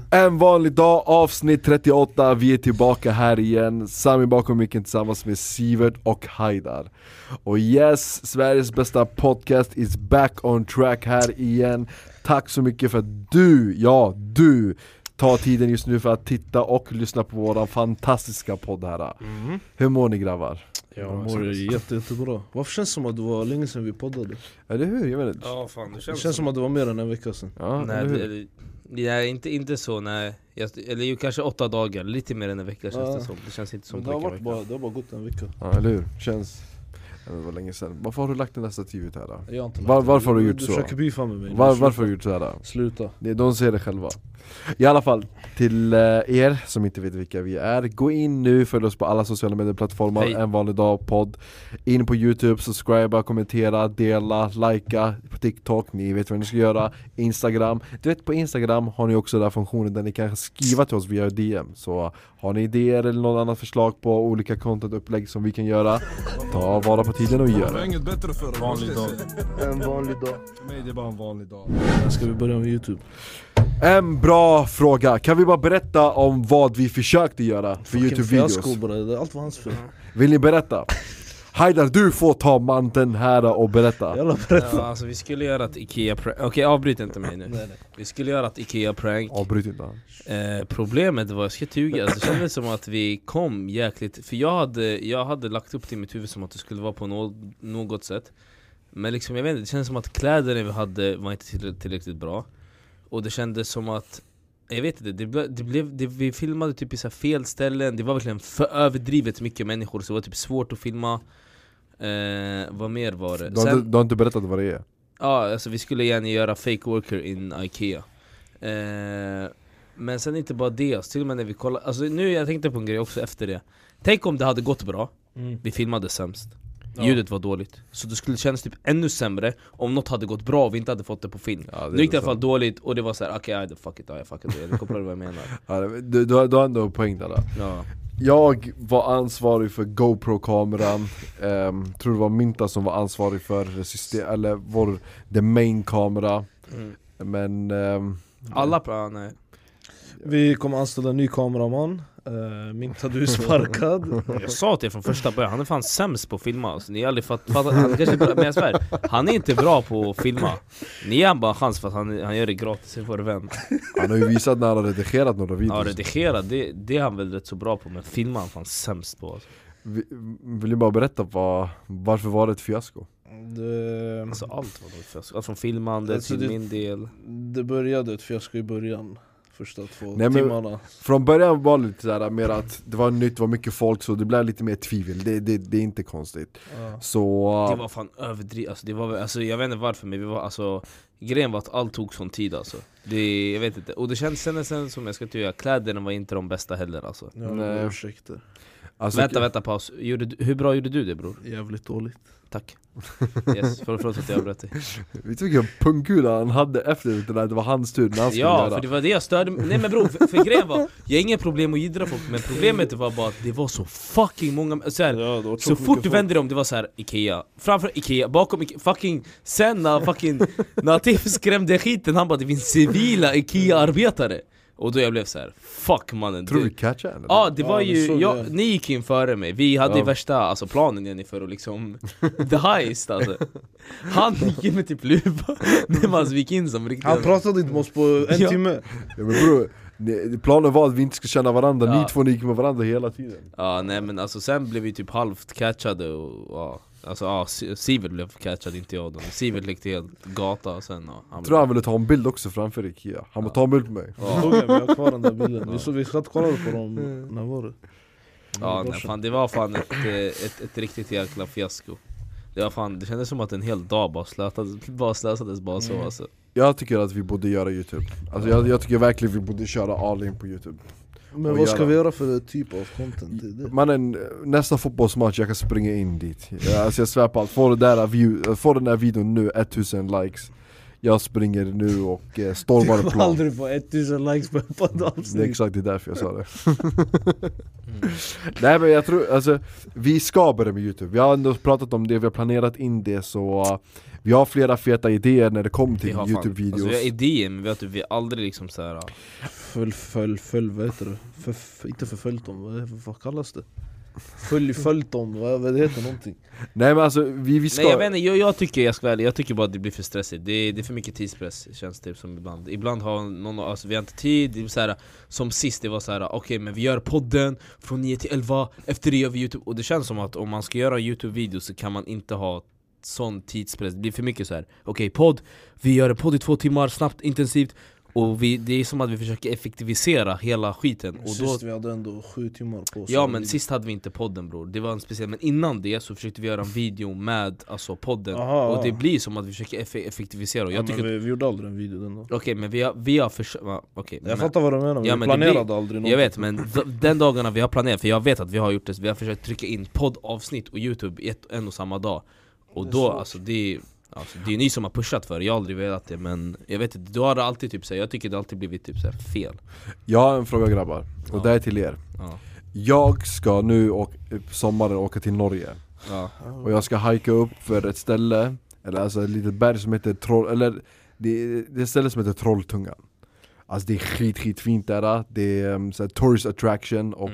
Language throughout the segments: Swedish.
En vanlig dag, avsnitt 38. Vi är tillbaka här igen. Sami bakom micken tillsammans med Sivert och Haidar. Och yes, Sveriges bästa podcast is back on track här igen. Tack så mycket för att du tar tiden just nu för att titta och lyssna på våran fantastiska podd här. Hur mår ni, grabbar? Jag mår jättebra. Varför känns det som att det var länge sedan vi poddade? Eller hur? Jag vet inte. Ja, fan, Det känns som att det var mer än en vecka sedan. Ja, nej, inte så, nej. Eller ju kanske 8 dagar, lite mer än en vecka känns det som. Det känns inte som det har bara gått en vecka. Ja, eller hur? Känns... Det var länge sedan. Varför har du lagt den där stativet här då? Jag har inte Varför har du gjort du så? Du försöker biffa med mig. Varför har du gjort så här då? Sluta. De ser det själva. I alla fall, till er som inte vet vilka vi är, gå in nu, följ oss på alla sociala medieplattformar. Hej. En vanlig dag podd. In på YouTube, subscriba, kommentera, dela, likea på TikTok. Ni vet vad ni ska göra. Instagram. Du vet, på Instagram har ni också den funktionen där ni kan skriva till oss via DM. Så har ni idéer eller något annat förslag på olika content-upplägg som vi kan göra, ta vara på tiden och gör Det var inget bättre för en vanlig dag. En vanlig dag. För mig det är bara en vanlig dag. Ska vi börja med YouTube? En bra fråga. Kan vi bara berätta om vad vi försökte göra för YouTube-videos? Allt var hans fel. Vill ni berätta? Haidar, du får ta manteln här och berätta. Jävla berätta. Ja, alltså vi skulle göra ett Ikea-prank. Okej, avbryt inte mig nu. Nej. Vi skulle göra ett Ikea-prank. Avbryt inte. Problemet var, jag ska tuga, alltså, det kändes som att vi kom jäkligt. För jag hade lagt upp det i mitt huvud som att det skulle vara på något sätt. Men liksom, jag vet inte, det kändes som att kläderna vi hade var inte tillräckligt bra. Och det kändes som att, jag vet inte, vi filmade typ i så här fel ställen. Det var verkligen för överdrivet mycket människor, så det var typ svårt att filma. Vad mer var det? Du har inte berättat vad det är. Ja, alltså vi skulle gärna göra fake worker in Ikea. Men sen inte bara det, till och med när vi kollade, alltså nu jag tänkte på en grej också efter det. Tänk om det hade gått bra. Vi filmade sämst. Ljudet var dåligt. Så det skulle kännas typ ännu sämre om något hade gått bra och vi inte hade fått det på film. Ja, nu gick det i alla fall dåligt och det var såhär, okej, fuck it, jag fuckade det. Jag kopplar vad jag menar. Ja, du har ändå poäng där. Ja. Jag var ansvarig för GoPro-kameran. Tror det var Minta som var ansvarig för system, eller the main kamera. Men Alla nej. Vi kommer anställa en ny kameraman. Minta, du är sparkad. Jag sa till er från första början, han är fan sämst på att filma. Alltså, ni har aldrig fattat, han kanske är bra, men jag svär, han är inte bra på att filma. Ni ger han bara en chans för att han gör det gratis för vår vän. han har ju visat när han har redigerat några videos. Ja, redigera, det är han väl rätt så bra på, men filma han fan sämst på. Alltså. Vill ni bara berätta varför var det ett fiasko? Alltså allt var ett fiasko. Allt från filmande Alltså, till min del. Det började ett fiasko i början. Första 2 Nej, men timmarna. Från början var det lite såhär mer att det var nytt, det var mycket folk, så det blev lite mer tvivel. Det är inte konstigt. Så Det var fan överdrivet. Alltså, jag vet inte varför, men vi var, alltså, grejen var att allt tog sån tid alltså. Jag vet inte. Och det känns sen som jag ska tycka, kläderna var inte de bästa heller alltså. Nej, ursäkta. alltså, Vänta, paus. Hur bra gjorde du det, bror? Jävligt dåligt. Tack. Yes, förlåt att jag bröt dig. Vet du vilken pungkula han hade efter det där? Det var hans tur när han skulle Ja, göra. för det var det jag störde mig. Nej men bror, för grejen var, jag har inga problem att jiddra folk, men problemet var bara att det var så fucking många så, här, så fort du vände dig om, det var så här Ikea, framför Ikea, bakom Ikea, fucking sen när Tiff skrämde skiten, han bara det finns civila Ikea-arbetare. Och då jag blev så här, fuck mannen. Tror du catcha eller? Ja, det var det ju, såg jag. ni gick in före mig. Vi hade ju värsta planen igen för att liksom the heist alltså. Han gick in med typ luva. Det var vi gick in som riktigt. Han pratade inte med oss på en timme. Ja, men bro, planen var att vi inte skulle känna varandra. Ja. Ni två gick med varandra hela tiden. Ja, nej men alltså sen blev vi typ halvt catchade och ja. Alltså ja, Sivert blev catchad, inte jag då. Sivert lekte helt gata och sen Jag tror han ville ta en bild också framför Ikea. Han bara ta en bild på mig. Såg jag, vi har kvar den där bilden. Vi satt och kollade på dem. När var det? Ja, nej, fan, det var fan ett riktigt jäkla fiasko. Det var fan, det kändes som att en hel dag bara slösades bara så alltså. Jag tycker att vi borde göra YouTube. Alltså jag tycker verkligen vi borde köra all in på YouTube. Men vad ska vi göra för typ av content? Mannen, nästa fotbollsmatch jag kan springa in dit. Alltså jag svär på allt. Få den där videon nu, 1000 likes. jag springer nu och stormar Du en kommer plan. aldrig få 1000 likes på ett Det är avsnitt. exakt det därför jag sa det. Nej men jag tror, alltså vi ska börja med YouTube. Vi har ändå pratat om det, vi har planerat in det, så vi har flera feta idéer när det kommer till YouTube-videos. Alltså, vi har idéer, men vi har aldrig liksom så här. Följ, vad heter det? Inte förföljt dem, vad kallas det? Följt dem, vad det heter någonting. Nej men alltså vi ska... Nej jag vet inte, jag tycker bara att det blir för stressigt. Det är för mycket tidspress, känns det som ibland. Ibland har någon, alltså vi har inte tid, det är så här, som sist det var så här: okej, men vi gör podden från 9 till 11, efter det gör vi YouTube. Och det känns som att om man ska göra YouTube-videos så kan man inte ha sån tidspress. Det blir för mycket så här: okej, podd, vi gör en podd i 2 timmar, snabbt, intensivt. Och det är som att vi försöker effektivisera hela skiten. Och Sist vi hade ändå 7 timmar på oss. Ja, men sist hade vi inte podden, bror. Det var en speciell, men innan det så försökte vi göra en video med alltså podden. Och det blir som att vi försöker effektivisera. Och jag tycker men vi gjorde aldrig en video den då. Okej, men vi har försökt. Jag fattar vad du menar, ja, vi men planerade aldrig något. Jag vet, men den dagarna vi har planerat, för jag vet att vi har gjort det, vi har försökt trycka in poddavsnitt och YouTube i en och samma dag. Och då, alltså det är ni som har pushat för det, jag har aldrig velat det. Men jag vet inte, då har det alltid typ så här, jag tycker det alltid blivit typ så här fel. Jag har en fråga grabbar, och det är till er. Jag ska nu på sommaren åka till Norge. Och jag ska hajka upp för ett ställe, eller alltså ett litet berg som heter det är ett ställe som heter Trolltungan. Alltså det är skitfint där. Det är så här tourist attraction. Och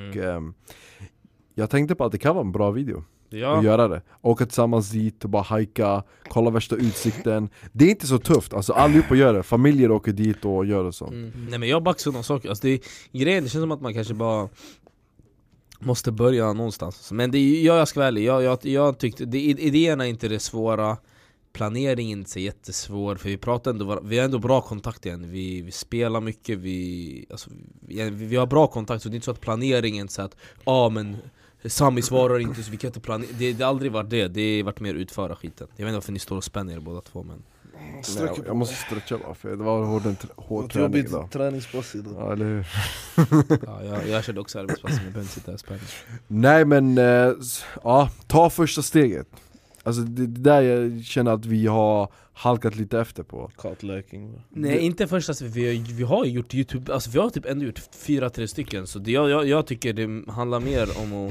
jag tänkte på att det kan vara en bra video att göra det. Åka tillsammans dit och bara hajka, kolla värsta utsikten. Det är inte så tufft, alltså allihopa gör det. Familjer åker dit och gör det så. Nej, men jag backar sådana saker, alltså det känns som att man kanske bara måste börja någonstans. Men jag ska vara ärlig, jag tyckte idéerna är inte det svåra. Planeringen är inte så jättesvår, för vi har ändå bra kontakt igen. Vi spelar mycket, vi har bra kontakt, så det är inte så att planeringen så att men Sami svarar inte så vi kan inte planera. Det har aldrig varit det, det har varit mer utföra skiten. Jag vet inte varför ni står och spänner er båda två, men nej, jag måste stretcha bara, för det var hård träning idag. Träningspass idag. Ja, eller hur? Jag körde också arbetspass, men jag behöver inte sitta och spänna. Nej men, ta första steget. Alltså det där jag känner att vi har halkat lite efter på. Kartläggning. Nej, inte först, alltså, vi har gjort YouTube, alltså vi har typ ändå gjort 4-3 stycken. Så jag tycker det handlar mer om att,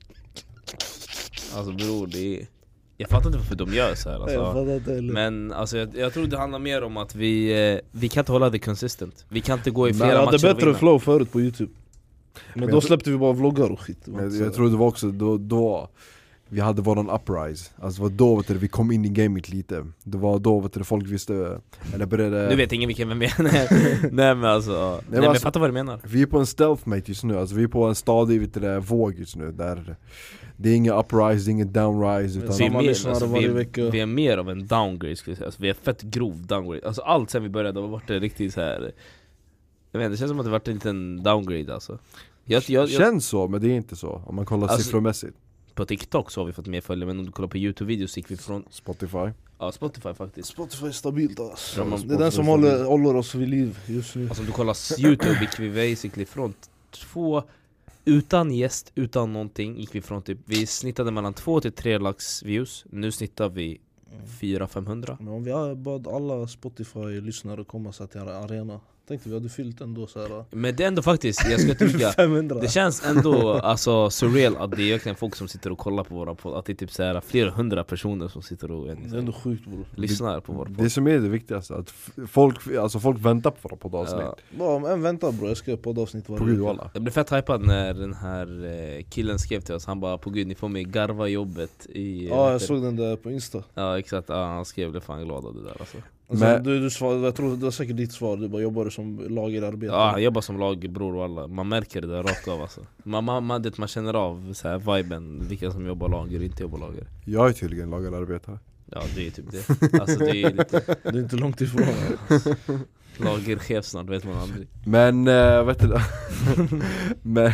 alltså bror, jag fattar inte varför de gör så här, alltså. Men alltså, jag tror det handlar mer om att vi kan inte hålla det consistent. Vi kan inte gå i flera matcher. Vi hade bättre flow förut på YouTube. Men då släppte vi bara vloggar och skit. Jag tror det var också då vi hade våran uprise. Alltså var då vi kom in i gamet lite. Det var då folk visste, eller började... Nu vet ingen vilken vem är. Nej men alltså, men jag fattar vad du menar. Vi är på en stealth mate just nu, alltså vi är på en stadig våg just nu där det är ingen uprise, det är ingen downrise, utan vi är mer av en downgrade, skulle jag säga. Alltså, vi är fett grov downgrade. Alltså allt sen vi började har varit riktigt så här. Jag vet inte, det känns som att det varit en liten downgrade alltså. Känns så, men det är inte så om man kollar siffromässigt. På TikTok så har vi fått mer följare, men om du kollar på YouTube-videos gick vi från Spotify. Ja, Spotify faktiskt. Spotify är stabilt alltså. Det är den som håller oss vid liv just nu. Alltså om du kollar YouTube gick vi basically från 2 utan gäst, utan någonting, gick vi från typ, vi snittade mellan 2 till 3 lax views. Nu snittar vi 400-500. Men om vi bad alla Spotify-lyssnare komma så till arena, tänkte vi hade fyllt ändå så här. Men det är ändå faktiskt, jag ska tycka 500. Det känns ändå alltså surreal att det är verkligen folk som sitter och kollar på våra podd. Att det är typ så här flera hundra personer som sitter och det är ändå sjukt, bro. Lyssnar på våra podd. Det som är det viktigaste, att folk väntar på våra poddavsnitt. Bara en vänta bro, jag ska göra poddavsnitt varje vecka. Jag blev fett hypad när den här killen skrev till oss. Han bara, på gud, ni får mig garva jobbet i... Ja, jag såg den där på Insta. Ja, exakt, han skrev, blev fan glad av det där alltså. Men du svarade, jag tror det var säkert ditt svar, du bara jobbar som lagerarbetare. Ja, jag jobbar som lagerbror och alla. Man märker det där rakt av alltså. Man känner av så här viben, vilka som jobbar lager och inte jobbar lager. Jag är tydligen lagerarbetare. Ja, det är typ det. Alltså det är lite... Det är inte långt ifrån. Lagerchef snart, vet man aldrig. Men, vet du men...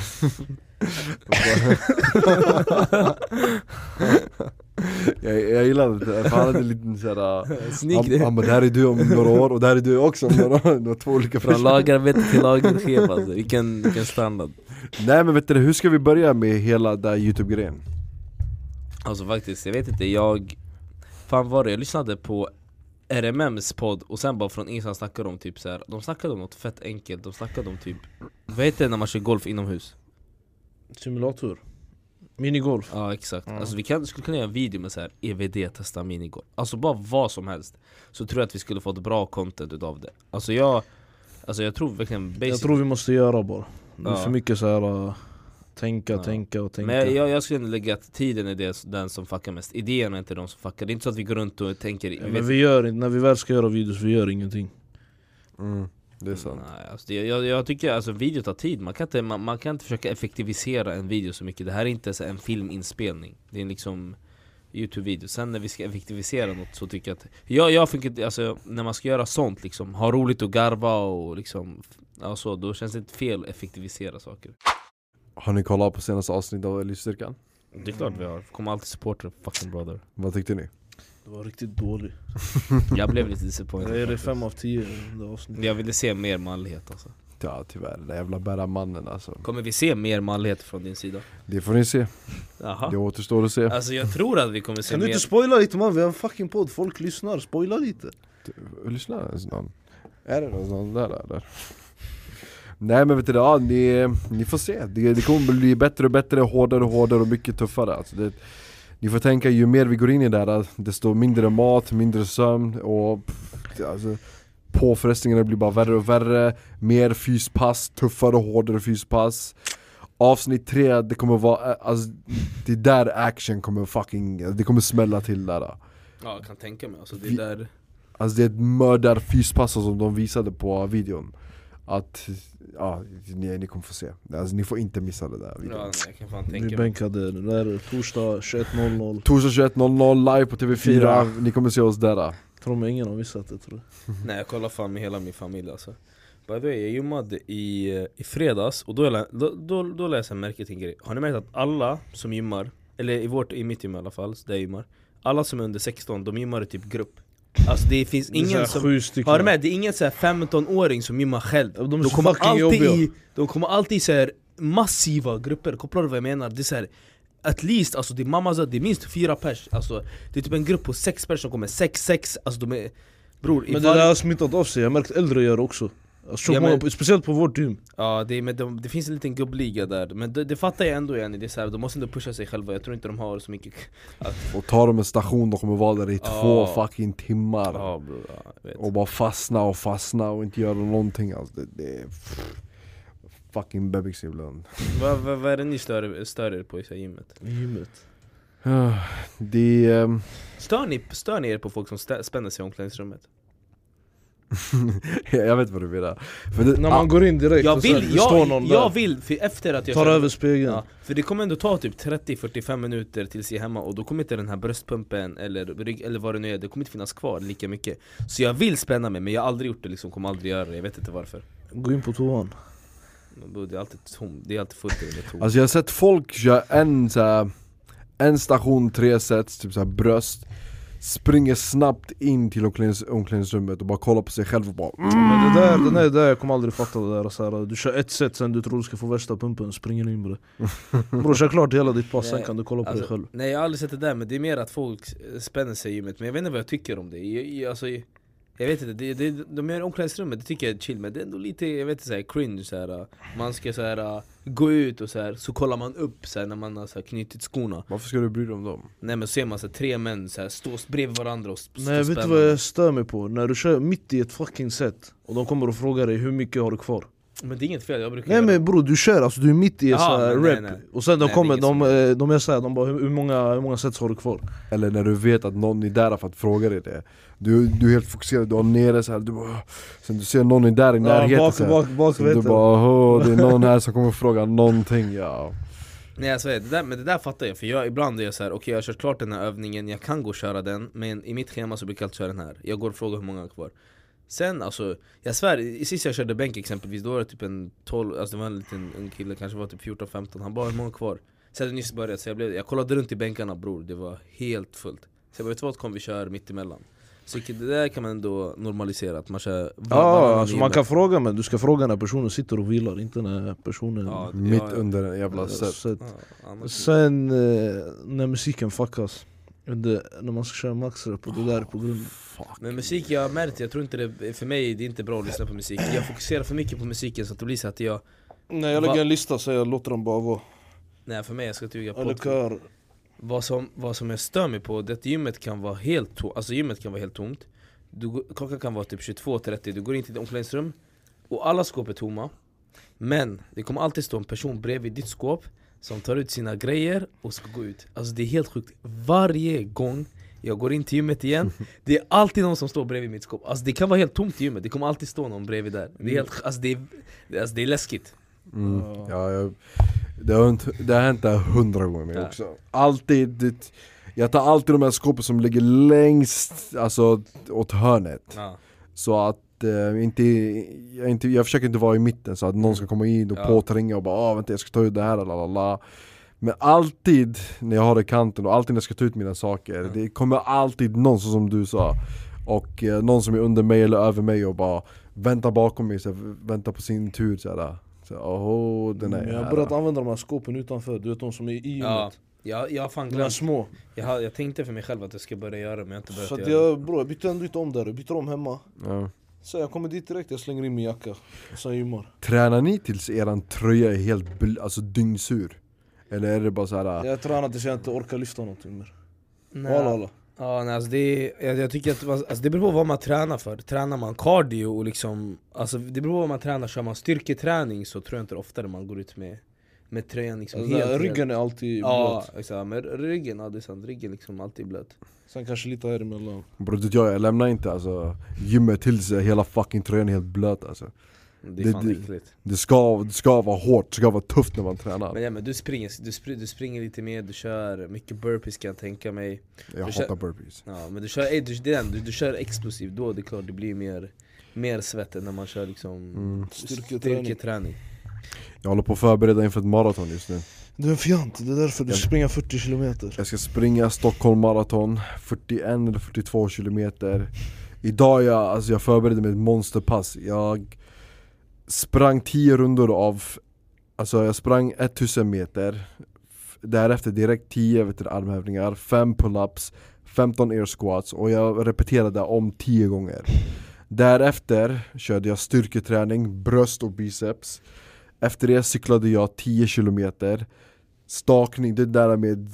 jag gillade det, för han hade en liten såhär han bara, det här är du om några år och det här är du också om några år. Det var 2 olika från lagerarbete till lagerchef alltså, vilken standard. Nej men vet du, hur ska vi börja med hela där YouTube-grejen? Alltså faktiskt, jag vet inte, fan var det? Jag lyssnade på RMMs podd och sen bara från ingenstans snackade de typ så här. De snackade om något fett enkelt. De snackade om typ, vad heter det när man kör golf inomhus? Simulator. Minigolf. Ja exakt, alltså vi skulle kunna göra en video med så här EVD testa minigolf. Alltså bara vad som helst. Så tror jag att vi skulle få ett bra content utav det. Alltså jag tror verkligen basic. Jag tror vi måste göra bara. Det är för mycket så här tänka. Men jag skulle lägga att tiden är den som fuckar mest. Idén är inte de som fuckar. Det är inte så att vi går runt och tänker men vi gör inte, när vi väl ska göra videos, vi gör ingenting. Det är sant. Nej, alltså jag tycker alltså video tar tid. Man kan inte försöka effektivisera en video så mycket. Det här är inte så en filminspelning. Det är liksom YouTube-video. Sen när vi ska effektivisera något så tycker jag att jag fick, alltså, när man ska göra sånt liksom, ha roligt och garva och liksom, alltså, då känns det inte fel att effektivisera saker. Har ni kollat på senaste avsnitt av Lysstyrkan? Det är klart vi har. Kommer alltid supporta fucking brother. Vad tyckte ni? Det var riktigt dåligt. Jag blev lite disappointed. Det är 5 av 10 det avsnittet. Jag ville se mer manlighet alltså. Ja tyvärr, den jävla bära mannen alltså. Kommer vi se mer manlighet från din sida? Det får ni se. Jaha. Det återstår att se. Alltså jag tror att vi kommer se Kan mer. du inte spoila lite man? Vi har en fucking podd, folk lyssnar, spoila lite. Lyssna ens någon. Är det någon där eller? Nej men vet du, ja, ni får se. Det kommer bli bättre och bättre, hårdare och mycket tuffare alltså. Ni får tänka, ju mer vi går in i det här, desto mindre mat, mindre sömn och alltså, påfrestningarna blir bara värre och värre. Mer fyspass, tuffare och hårdare fyspass. Avsnitt 3, det kommer vara, alltså, det där action kommer fucking, det kommer smälla till där. Ja, jag kan tänka mig, alltså, det är där. Alltså det är ett mördar-fyspass som de visade på videon. Att, ja, ni kommer få se. Alltså ni får inte missa det där videon. Ja, nej, jag kan fan tänka Vi mig. bänkade det där torsdag 21.00. Torsdag 21.00 live på TV4. Ni kommer se oss där. Tror mig ingen har missat det, tror jag. Nej, jag kollar fan med hela min familj alltså. By the way, jag gymmade i fredags och då läser jag märke till en grej. Har ni märkt att alla som gymmar, eller i mitt gym i alla fall, där jag gymmar, alla som är under 16, de gymmar i typ grupp. Alltså det finns ingen som, har du med? Det är ingen så här 15-åring som gymmar själv. De kommer alltid i så här massiva grupper. Kopplar du vad jag menar? Det är så här, at least, alltså det är mamma, det är minst 4 pers. Alltså det är typ en grupp på 6 pers som kommer 6. Alltså de är, bror. Men det där har smittat av sig. Jag har märkt äldre gör också. Alltså, speciellt på vårt gym. Ja, det finns en liten gubbliga där. Men det fattar jag ändå igen. Det är så här, de måste ändå pusha sig själva. Jag tror inte de har så mycket och tar de en station, de kommer vara där i 2 fucking timmar. Ja, bro, jag vet. Och bara fastna och inte göra någonting alltså. Det är fucking bebis ibland. Vad är det ni stör er på i gymmet? Det Stör ni er på folk som spänner sig i omklädningsrummet? jag vet vad du menar. För det, när man går in direkt jag vill för efter att jag tar över spegeln. Ja, för det kommer ändå ta typ 30-45 minuter tills jag är hemma. Och då kommer inte den här bröstpumpen eller vad det nu är, det kommer inte finnas kvar lika mycket. Så jag vill spänna mig, men jag har aldrig gjort det liksom, kommer aldrig göra det. Jag vet inte varför. Gå in på toan. Det är alltid tomt, det är alltid fullt i det. Alltså jag har sett folk köra en station 3 sets, typ såhär bröst, springer snabbt in till omklädningsrummet och bara kollar på sig själv och bara Men det där jag kommer aldrig fatta det där så här, du kör ett set sen du tror du ska få värsta pumpen och springer in med det. Bror, kör klart hela ditt pass, sen kan du kolla på dig själv. Nej, jag har aldrig sett det där, men det är mer att folk spänner sig i gymmet. Men jag vet inte vad jag tycker om det. Jag vet inte, de gör omklädningsrummet, det tycker jag är chill. Men det är ändå lite, jag vet inte, så här, cringe så här. Man ska så här, gå ut och så kollar man upp så här, när man har så här, knutit skorna. Varför ska du bry dig om dem? Nej, men ser man så här, 3 män så här, stå bredvid varandra och nej, vet du vad jag stör mig på? När du kör mitt i ett fucking set och de kommer och frågar dig hur mycket har du kvar. Men det är inget fel, jag brukar nej men bror, du kör, alltså du är mitt i ett rep. Nej. Och sen de är såhär, de bara hur många sets har du kvar? Eller när du vet att någon är där för att fråga dig det. Du är helt fokuserad, du har nere så här, du bara, sen du ser någon är där i närheten bak, så du bara, det är någon här som kommer fråga någonting, ja. Nej, jag säger, men det där fattar jag. För ibland är jag så här, okej, jag har kört klart den här övningen, jag kan gå och köra den. Men i mitt schema så brukar jag alltid köra den här. Jag går och frågar hur många är kvar. Sen alltså, jag svär, sist jag körde bänk exempelvis, då var det typ en 12, alltså det var en liten kille, kanske var typ 14-15. Han bara, hur många kvar? Så hade nyss börjat, så jag kollade runt i bänkarna, bror, det var helt fullt. Så jag bara, vet vad, kom vi kör mitt emellan. Så det där kan man ändå normalisera, att man kör alltså man kan fråga, men du ska fråga när personen sitter och vilar, inte när personen mitt under en jävla set. Sen när musiken fuckas, När man ska köra maxrep och det där är på grund. Men musik, jag har märkt, jag tror inte det, för mig det är inte bra att lyssna på musik. Jag fokuserar för mycket på musiken så att det blir så att jag... Nej, jag lägger en lista så jag låter dem bara vara. Nej, för mig jag ska tuga på. Eller kör. Vad som jag stör mig på, det är att gymmet kan vara helt tomt. Alltså gymmet kan vara helt tomt. Klockan kan vara typ 22:30, du går in till ett omklädningsrum och alla skåp är tomma. Men det kommer alltid stå en person bredvid ditt skåp som tar ut sina grejer och ska gå ut. Alltså det är helt sjukt. Varje gång jag går in till gymmet igen, det är alltid någon som står bredvid mitt skåp. Alltså det kan vara helt tomt i gymmet, det kommer alltid stå någon bredvid där. Det är helt, alltså det är läskigt. Det har hänt där 100 gånger med också. Alltid, jag tar alltid de här skåpen som ligger längst, alltså åt hörnet. Så att jag försöker inte vara i mitten så att någon ska komma in och påtränga och bara vänta jag ska ta ut det här, lalala. Men alltid när jag har det i kanten och alltid när jag ska ta ut mina saker, det kommer alltid någon som du sa. Och någon som är under mig eller över mig och bara väntar bakom mig, så väntar på sin tur sådär. Så, den är jag har börjat använda de här skåpen utanför, du vet de som är i gymmet. Jag fan glömt små. Jag tänkte för mig själv att jag ska börja göra, men jag har inte börjat så göra det. Jag bytte ändå inte om där, jag byter om hemma. Så jag kommer dit direkt, jag slänger in min jacka och sen gymmar. Tränar ni tills eran tröja är helt alltså dyngsur? Eller är det bara så här? Jag tränar tills jag inte orkar lyfta någonting mer. Nej. Ja, nej, alltså jag tycker att alltså det beror på vad man tränar för. Tränar man cardio och liksom, alltså det beror på vad man tränar. Kör man styrketräning så tror jag inte oftare man går ut med tröjan liksom alltså helt ryggen är alltid blöt. Ja, exakt, men ryggen, det är sant, ryggen liksom alltid blöt. Sen kanske lite här emellan. Jag lämnar inte alltså gymmet till sig hela fucking tröjan är helt blöt alltså. Det är fan äckligt. Det ska vara hårt, det ska vara tufft när man tränar. Men du springer lite mer, du kör mycket burpees kan jag tänka mig. Jag hatar burpees. Ja, men du kör explosivt, då det är klart det blir mer svett än när man kör liksom styrketräning. Jag håller på att förbereda inför ett maraton just nu. Du är en fjant, det är därför du springer 40 kilometer. Jag ska springa Stockholm maraton 41 eller 42 kilometer. Idag jag förberedde mig ett monsterpass. Jag sprang 10 rundor av, alltså jag sprang 1000 meter. Därefter direkt 10 armhävningar, 5 pull-ups, 15 air squats och jag repeterade om 10 gånger. Därefter körde jag styrketräning, bröst och biceps. Efter det cyklade jag 10 kilometer. Stakning, det där med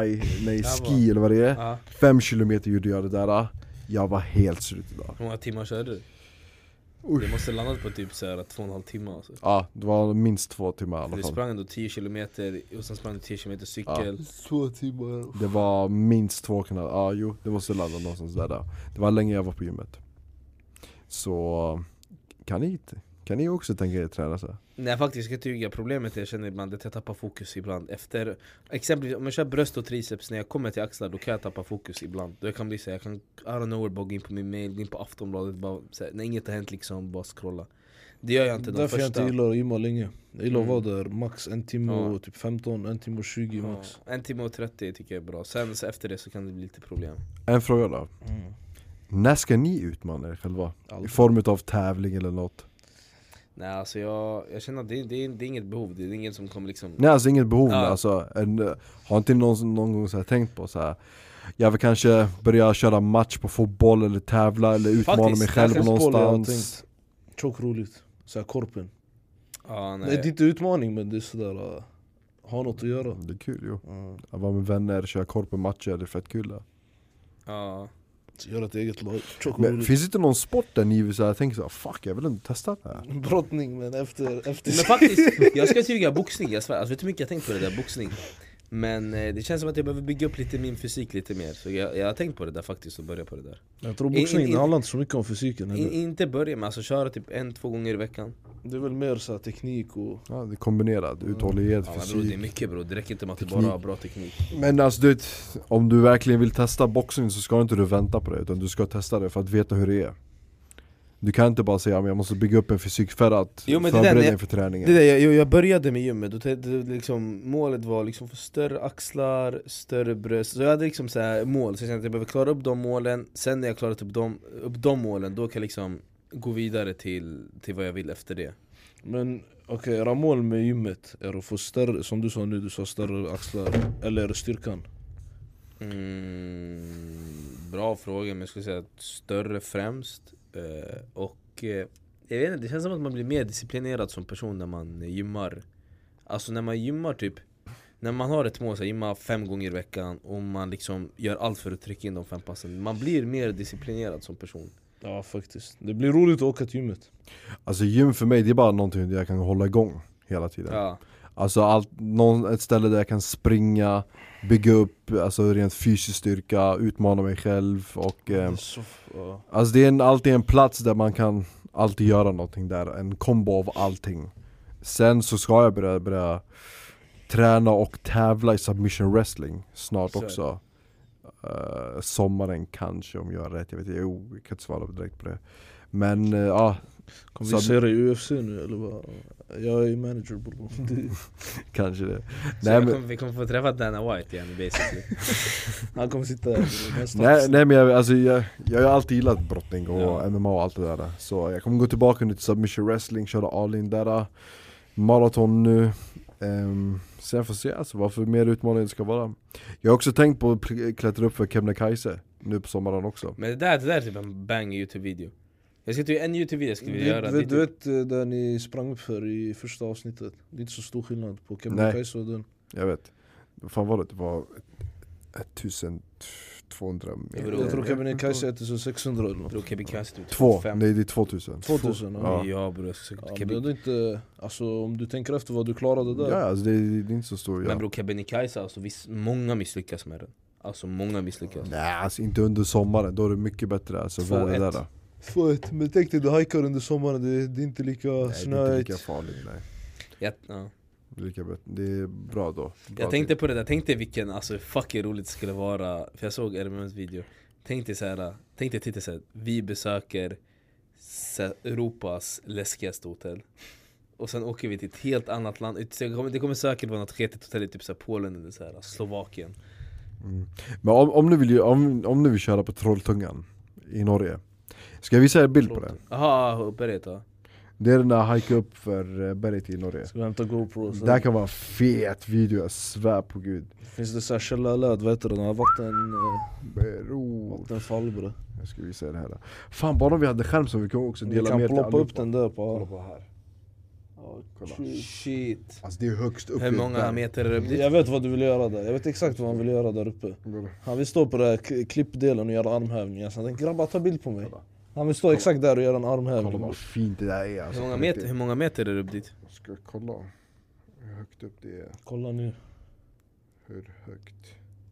ski eller vad det är. 5 kilometer gjorde jag det där. Jag var helt slut idag. Hur många timmar körde du? Det måste landat på typ så här 2,5 timmar alltså. Ja, det var minst 2 timmar i alla fall. Du sprang ändå 10 kilometer och sen sprang du 10 kilometer cykel. 2 timmar. Det var minst 2 kanaler. Ja, jo, det måste landa någonstans där. Det var länge jag var på gymmet. Så kan ni också tänka er träna så? Nej faktiskt, jag ska tyga. Problemet jag känner ibland att jag tappar fokus ibland. Efter, exempelvis om jag kör bröst och triceps, när jag kommer till axlar då kan jag tappa fokus ibland. Då jag kan bli så jag kan I don't know bara gå in på min mail, gå in på Aftonbladet, bara, så här, när inget har hänt liksom, bara scrolla. Det gör jag inte de därför första. Jag inte gillar att gymma länge. Jag gillar att vara där max 1 timme och typ 15, 1 timme och 20 max. 1 timme och 30 tycker jag är bra. Sen så efter det så kan det bli lite problem. En fråga då. När ska ni utmana er själva? I form av tävling eller något? Nej alltså jag känner att det är inget behov. Det är ingen som kommer liksom... Nej alltså inget behov. Alltså, har inte någon gång så här tänkt på så här. Jag vill kanske börja köra match på fotboll eller tävla eller utmana mig själv någonstans. Tjockt roligt. Så här korpen. Nej. Det är inte utmaning men det är sådär ha något att göra. Det är kul ju. Att vara med vänner, köra korpenmatcher, det är fett kul där. Ja. Göra ett eget lag. Men finns det inte någon sport där ni vill så här, tänker så här, fuck jag vill inte testa det här? Brottning men efter. Men faktiskt, jag ska tyga boxning, jag svär. Alltså, vet du hur mycket jag tänkt på det där, boxning? Men det känns som att jag behöver bygga upp lite min fysik lite mer. Så jag har tänkt på det där faktiskt och börja på det där. Jag tror boxning det handlar inte så mycket om fysiken inte börja med, alltså köra typ 1-2 gånger i veckan. Det är väl mer så här teknik och... Ja, det är kombinerat, uthållighet, fysik. Bro, det är mycket bro, det räcker inte med att du bara har bra teknik. Men alltså du vet, om du verkligen vill testa boxning så ska inte du vänta på det, utan du ska testa det för att veta hur det är. Du kan inte bara säga att jag måste bygga upp en fysik för att förbereda inför träningen. Jag började med gymmet, liksom, målet var liksom för större axlar, större bröst. Så jag hade liksom så här mål, så jag kände att jag behöver klara upp de målen. Sen när jag klarat upp de målen, då kan jag liksom gå vidare till vad jag vill efter det. Men okej, era mål med gymmet är att få större, som du sa nu, du sa större axlar, eller styrkan? Bra fråga, men jag skulle säga att större främst. Jag vet inte, det känns som att man blir mer disciplinerad som person när man gymmar. Alltså när man gymmar typ, när man har ett mål, så gymma 5 gånger i veckan och man liksom gör allt för att trycka in de 5 passen. Man blir mer disciplinerad som person. Ja faktiskt, det blir roligt att åka till gymmet. Alltså gym för mig, det är bara någonting där jag kan hålla igång hela tiden. Ja. Alltså ett ställe där jag kan springa, bygga upp alltså rent fysisk styrka, utmana mig själv och alltså det är alltid en plats där man kan alltid göra någonting där, en kombo av allting. Sen så ska jag börja träna och tävla i submission wrestling snart så. Också. Sommaren kanske, om jag har rätt, jag vet inte, jag kan inte svara direkt på det. Men ja. Kommer vi se det i UFC nu eller vad? Jag är manager bro. Kanske det. Nej, vi kommer få träffa Dana White igen basically. Han kommer sitta där. Nej men jag har alltid gillat brottning och MMA och allt det där. Så jag kommer gå tillbaka nu till submission wrestling, köra all in där. Maraton nu. Sen får se alltså varför mer utmaning det ska vara. Jag har också tänkt på att klättra upp för Kebnekaise nu på sommaren också. Men det där är typ en bang YouTube-video. Jag ska en YouTube-video skulle vi göra. Du vet där ni sprang upp för i första avsnittet. Det är inte så stor skillnad på Kebnekaise och den. Jag vet. Vad fan var det? Det var 1200 meter. Jag tror Kebnekaise är 1600 eller något. Bro, Kebnekaise typ 2, nej det är 2000. 2000, ja bro, jag ska ja, det är inte, alltså om du tänker efter vad du klarade där. Ja, alltså det är inte så stor. Ja. Men bro, Kebnekaise, alltså många misslyckas med den. Alltså många misslyckas. Nej, alltså inte under sommaren, då är det mycket bättre alltså våga där då. Men tänk dig, du hajkar under sommaren, det är inte lika snöigt. Det är inte lika farligt, nej. Ja. Det är lika bättre. Det är bra då. Jag tänkte på det där, jag tänkte vilken alltså fucking roligt det skulle vara. För jag såg RMMs video. Tänkte titta såhär, vi besöker Europas läskigaste hotell. Och sen åker vi till ett helt annat land. Det kommer säkert vara något sketigt hotell i typ såhär Polen eller såhär, Slovakien. Men om du vill köra på Trolltungan i Norge, ska jag visa er bild på det? Jaha, berget då. Det är den där hike upp för berget i Norge. Ska vi hämta GoPro? Det här kan vara fet video, jag svär på gud. Finns det såhär källarlöd, vad heter det? Den här vattenfall bre. Jag ska visa er det här då. Fan, bara om vi hade skärm så vi kan också dela med. mer. Vi kan ploppa upp den där Kolla på här. Kolla. Shit. Alltså det är högst upp. Hur många meter är det upp dit? Jag vet vad du vill göra där. Jag vet exakt vad han vill göra där uppe. Han vill stå på den här klippdelen och göra armhävningar. Så han tänkte, grabbar ta bild på mig. Han vill stå exakt där och göra en armhävning. Kolla vad fint det där är alltså. Hur många meter är det upp dit? Jag ska kolla hur högt upp det är. Kolla nu. Hur högt?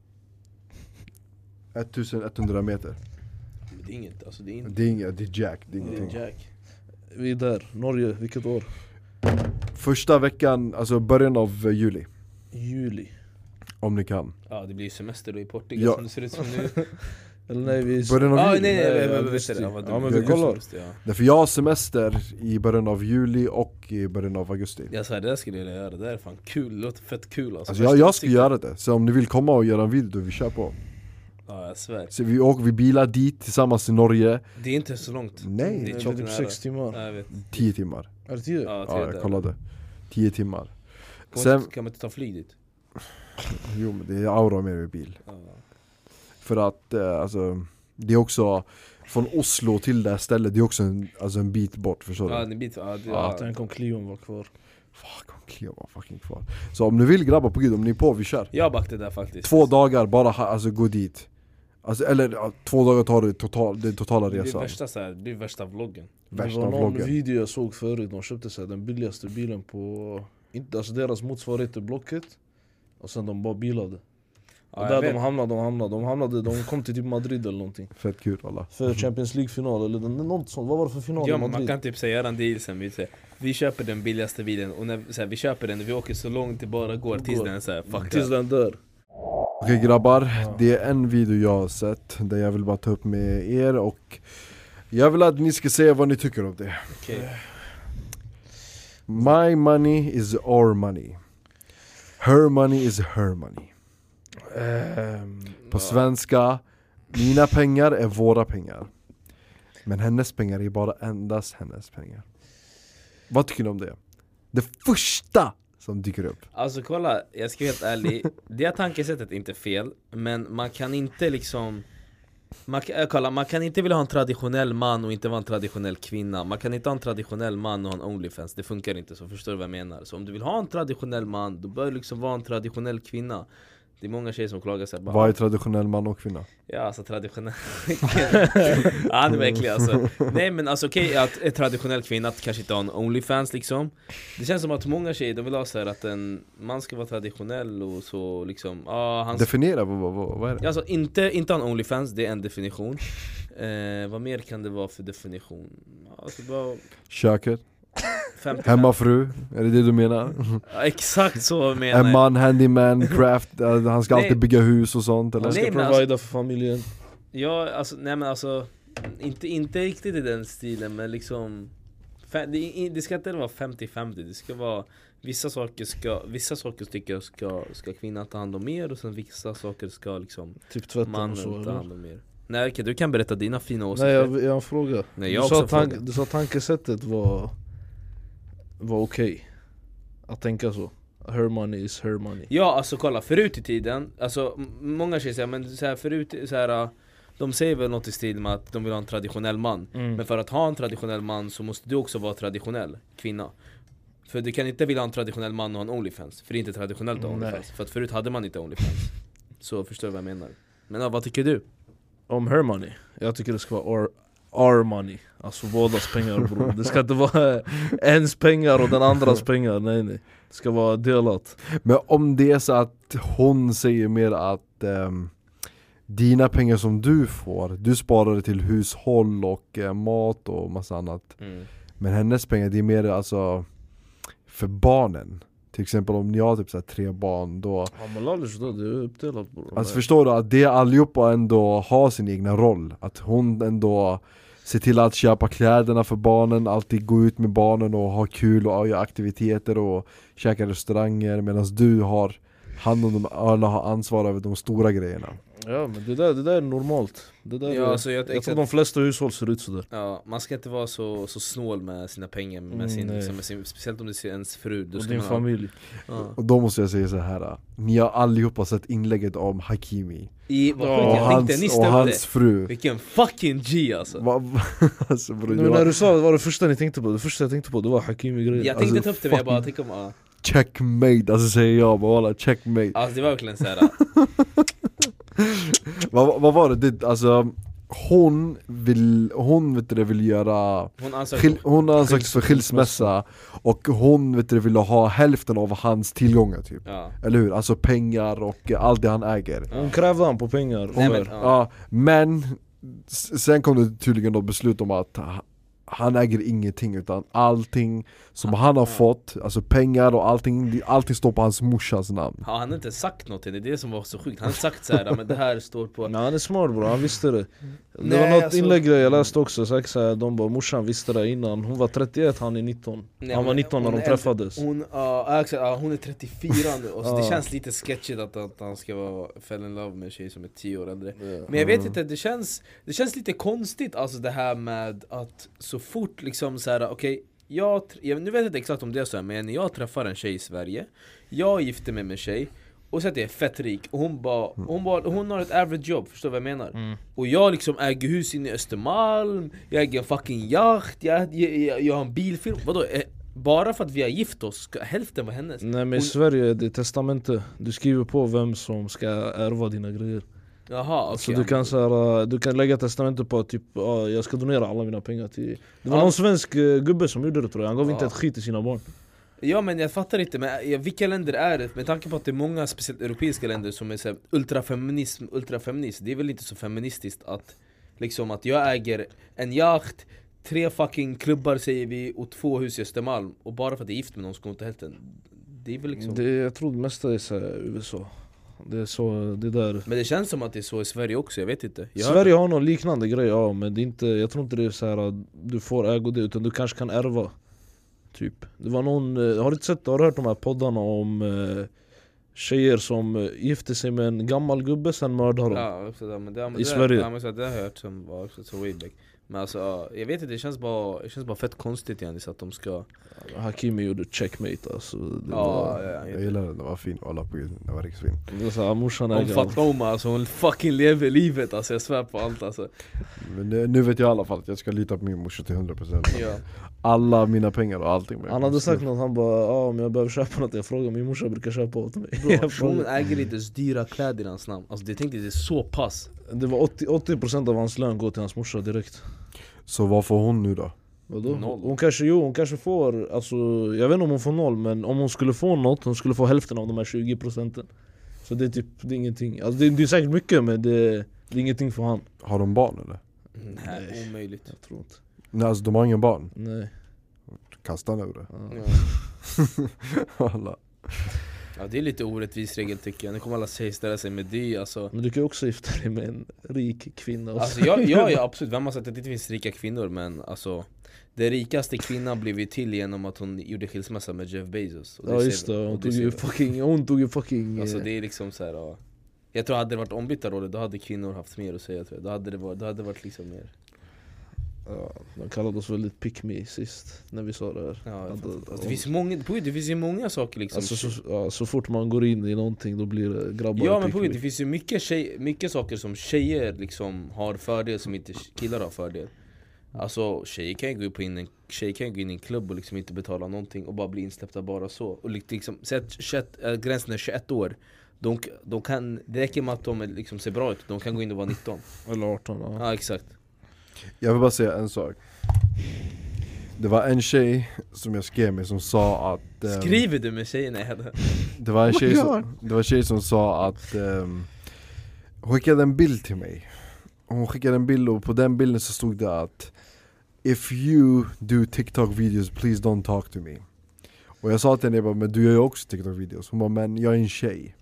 1100 meter. Det är inget, alltså det är inget. Det är inget, det är Jack, det är ingenting. Jack. Vi är där, Norge, vilket år? Första veckan, alltså början av juli. Juli. Om ni kan. Ja, det blir semester då i Portugal Ja. som det ser ut som nu. Eller nej, vi... Början av juli. Ja, men vi kollar. Därför jag har semester i början av juli och i början av augusti. Jag sa det där skulle jag göra, det där är fan kul, det låter fett kul alltså. Jag ska göra det, så om ni vill komma och göra en video då vi kör på. Ja, jag svär. Så vi bilar dit tillsammans i Norge. Det är inte så långt. Nej. Det är Det är tjockt typ nära. 6 timmar. Ja, jag vet. 10 timmar. Är det 10? Ja, Ja, jag där. kollade. 10 timmar. Kan man inte ta flyg dit? Jo, men det är aura med med bil. Ja. För att alltså, det är också från Oslo till det här stället, det är också en bit bort, förstår du? Ja, en bit. Ja, Ja, tänk om Cleon var kvar. Fuck, om Cleo var fucking kvar. Så om ni vill grabba på gud, om ni är på, vi kör. Jag backade där faktiskt. 2 dagar bara gå dit. Alltså, eller 2 dagar tar det totala Det är resan. värsta så här, det är värsta vloggen. Det Värsta var någon vloggen. video jag såg förut, de köpte så här, den billigaste bilen på, inte, alltså deras motsvarighet till Blocket. Och sen de bara bilade. Ja, Och där de kom till typ Madrid eller någonting. Fett kul alla. För Champions League-final eller något sånt, vad var det för final Ja, i man Madrid? kan typ säga en deal sen, vi köper den billigaste bilen och när så här, vi köper den och vi åker så långt det bara går tills den så här, fuck Tills den dör. Okej grabbar, det är en video jag har sett där jag vill bara ta upp med er och jag vill att ni ska säga vad ni tycker om det. Okay. My money is our money. Her money is her money. På svenska, mina pengar är våra pengar. Men hennes pengar är bara endast hennes pengar. Vad tycker ni om det? Det första som dyker upp. Alltså kolla, jag ska vara helt ärlig. Det tankesättet är inte fel. Men man kan inte liksom man kan inte vilja ha en traditionell man och inte vara en traditionell kvinna. Man kan inte ha en traditionell man och ha en OnlyFans. Det funkar inte så, förstår du vad jag menar? Så om du vill ha en traditionell man, då bör du liksom vara en traditionell kvinna. Det är många tjejer som klagar sig bara, Vad är traditionell man och kvinna? ja, alltså traditionell ja, det är verkligen alltså. Nej men alltså okej, att en traditionell kvinna att kanske inte ha en OnlyFans liksom. Det känns som att många tjejer, de vill ha så här att en man ska vara traditionell och så liksom, han Definiera, vad är det? alltså inte ha en OnlyFans, det är en definition. Vad mer kan det vara för definition? Alltså bara Köket? 50. Hemmafru? Är det du menar? Ja, exakt så menar En jag. man, handyman, craft, han ska Nej. alltid bygga hus och sånt eller? Han ska Nej, men provida för familjen. Ja, alltså, nej men alltså inte riktigt i den stilen, men liksom det ska inte vara 50-50. Det ska vara vissa saker tycker jag ska kvinnan ta hand om mer, och sen vissa saker ska liksom Typ tvätten mannen och så, ta eller? hand om mer. Nej, okej, du kan berätta dina fina Nej, åsikter. jag har en fråga. Nej, jag har också en fråga. Du sa tankesättet var okej att tänka så. Her money is her money. Ja, alltså kolla, förut i tiden, alltså många tjejer säger, men så här, förut så här, de säger väl något i stil med att de vill ha en traditionell man. Men för att ha en traditionell man så måste du också vara traditionell kvinna. För du kan inte vilja ha en traditionell man och ha en OnlyFans, för det är inte traditionellt att ha OnlyFans. För att förut hade man inte OnlyFans. Så förstår du vad jag menar. Men ja, vad tycker du? Om her money, jag tycker det ska vara our money. Alltså bådas pengar, bro. Det ska inte vara ens pengar och den andras pengar. Nej. Det ska vara delat. Men om det är så att hon säger mer att dina pengar som du får, du sparar det till hushåll och mat och massa annat. Men hennes pengar, det är mer alltså för barnen. Till exempel om ni har typ så här 3 barn, då... Ja, men lallish då, det är uppdelat, bro. Alltså förstår du att det allihopa ändå har sin egna roll. Att hon ändå ser till att köpa kläderna för barnen, alltid gå ut med barnen och ha kul och göra aktiviteter och käka restauranger, medan du har hand om alla har ansvar över de stora grejerna. Ja, men det där är normalt. Det där Ja, är, alltså, jag tror de flesta hushåll ser ut sådär. Ja, man ska inte vara så snål med sina pengar, med sin, speciellt om det är ens fru. Då Och ska din man familj. Ja. Och då måste jag säga så här: ni har allihopa sett inlägget om Hakimi Vad Ja, sjukt, och jag tänkte, ni hans stämde. fru. Vilken fucking G alltså. Alltså, bro, Nu när du sa det var det första ni tänkte på. Det första jag tänkte på, det var Hakimi-grejen. Jag tänkte alltså, ta upp det, men jag bara tänker om checkmate, alltså säger jag bara, checkmate. alltså det var verkligen såhär. Vad var det? Alltså hon vill göra, hon ansökte för skilsmässa, och hon ville ha hälften av hans tillgångar typ. Ja. Eller hur? Alltså pengar och allt det han äger. Hon krävde han på pengar. Nej, men, Ja, men sen kom det tydligen då beslut om att han äger ingenting, utan allting som han har fått, alltså pengar och allting står på hans morsas namn. Ja, han har inte sagt något, det är det som var så sjukt. Han har sagt såhär, men det här står på. Men han är smart, bro, han visste det. Det Nej, var något alltså- inlägg jag läste också, så här, de bara, morsan visste det innan. Hon var 31, han är 19. Nej, Han var men 19 när hon de är träffades. Hon är 34 nu, och så det känns lite sketchigt att han ska vara fell in love med en tjej som är 10 år äldre. Men jag vet inte, det känns lite konstigt, alltså det här med att så fort liksom såhär, okej, nu vet jag inte exakt om det är så här, men jag träffar en tjej i Sverige, jag gifter mig med en tjej, och så att jag är fett rik, och hon har ett average jobb, förstår du vad jag menar? Och jag liksom äger hus inne i Östermalm, jag äger en fucking yacht, jag har en bilfilm. Vadå? Bara för att vi har gift oss ska hälften vara hennes? Nej, men i Sverige är det testamente. Du skriver på vem som ska ärva dina grejer. Jaha, okej. Så du kan lägga testamente på typ, jag ska donera alla mina pengar till... Det var Ja. någon svensk gubbe som gjorde det, tror jag. Han gav inte ett skit till sina barn. Ja, men jag fattar inte, men vilka länder är det? Med tanke på att det är många, speciellt europeiska länder, som är så här, ultrafeminist. Det är väl inte så feministiskt att liksom att jag äger en yacht, 3 fucking klubbar säger vi, och 2 hus i Östermalm, och bara för att jag är gift med någon ska inte hälften. Det är väl liksom... Jag tror det mesta är så här, USA. Det är så, det där. Men det känns som att det är så i Sverige också, jag vet inte. Sverige har någon liknande grej, ja, men det är inte, jag tror inte det är så här att du får ägo det, utan du kanske kan ärva. Typ. Det var någon, har du hört de här poddarna om tjejer som gifte sig med en gammal gubbe, sen mördar dem? Ja, också, men det, I Sverige. Ja, men så det har jag hört som var också så way back. Men alltså, jag vet inte, det känns bara fett konstigt igen så att de ska... Hakimi gjorde checkmate alltså. Jag gillar den var fin, alla på Gud, det var riktigt fin. Det var såhär, morsan Hon äger fattar om alltså, hon fucking lever livet alltså, jag svär på allt alltså. Men nu vet jag i alla fall att jag ska lita på min morsa till 100%. Ja. Alla mina pengar och allting. Han hade sagt något, han bara om jag behöver köpa något, jag frågar min morsa brukar köpa åt mig. Hon äger inte så dyra kläder i hans namn, alltså det tänkte det är så pass. Det var 80% av hans lön går till hans morsa direkt. Så vad får hon nu då? Vadå? Noll. Hon kanske får, alltså, jag vet inte om hon får 0, men om hon skulle få något, hon skulle få hälften av de här 20%. Så det är typ, det är ingenting. Alltså det är säkert mycket, men det är ingenting för han. Har de barn eller? Nej, omöjligt. Jag tror inte. Nej alltså de har ingen barn. Nej. Kasta nu det. Ja. Alla. Ja, det är lite orättvis regel tycker jag. Nu kommer alla ställa sig med det alltså. Men du kan ju också gifta dig med en rik kvinna. Alltså jag absolut, vem har sagt att det inte finns rika kvinnor, men alltså den rikaste kvinnan blev ju till genom att hon gjorde skilsmässa med Jeff Bezos. Och Ja just det, hon tog ju fucking alltså det är liksom så här, ja. Jag tror hade det varit ombytta roller, då hade kvinnor haft mer att säga tror jag. Då hade det varit liksom mer. Ja, de kallade oss väldigt pick me sist när vi sa det här. Ja, alltså, det finns ju många saker liksom. Alltså, så fort man går in i någonting då blir det grabbar. Ja men det finns ju mycket saker som tjejer liksom har fördel som inte killar har fördel. Alltså tjejer kan ju gå in i en klubb och liksom inte betala någonting och bara bli insläppta bara så. Och liksom, säg att gränsen är 21 år. De kan, det räcker med att de liksom ser bra ut, de kan gå in och vara 19. Eller 18 ja. Ja exakt. Jag vill bara säga en sak. Det var en tjej som jag skrev med som sa att skriver du med tjejerna? det var en tjej som sa att hon skickade en bild till mig. Hon skickade en bild och på den bilden så stod det att if you do TikTok videos please don't talk to me. Och jag sa till henne, jag bara, men du gör ju också TikTok videos. Hon bara, men jag är en tjej.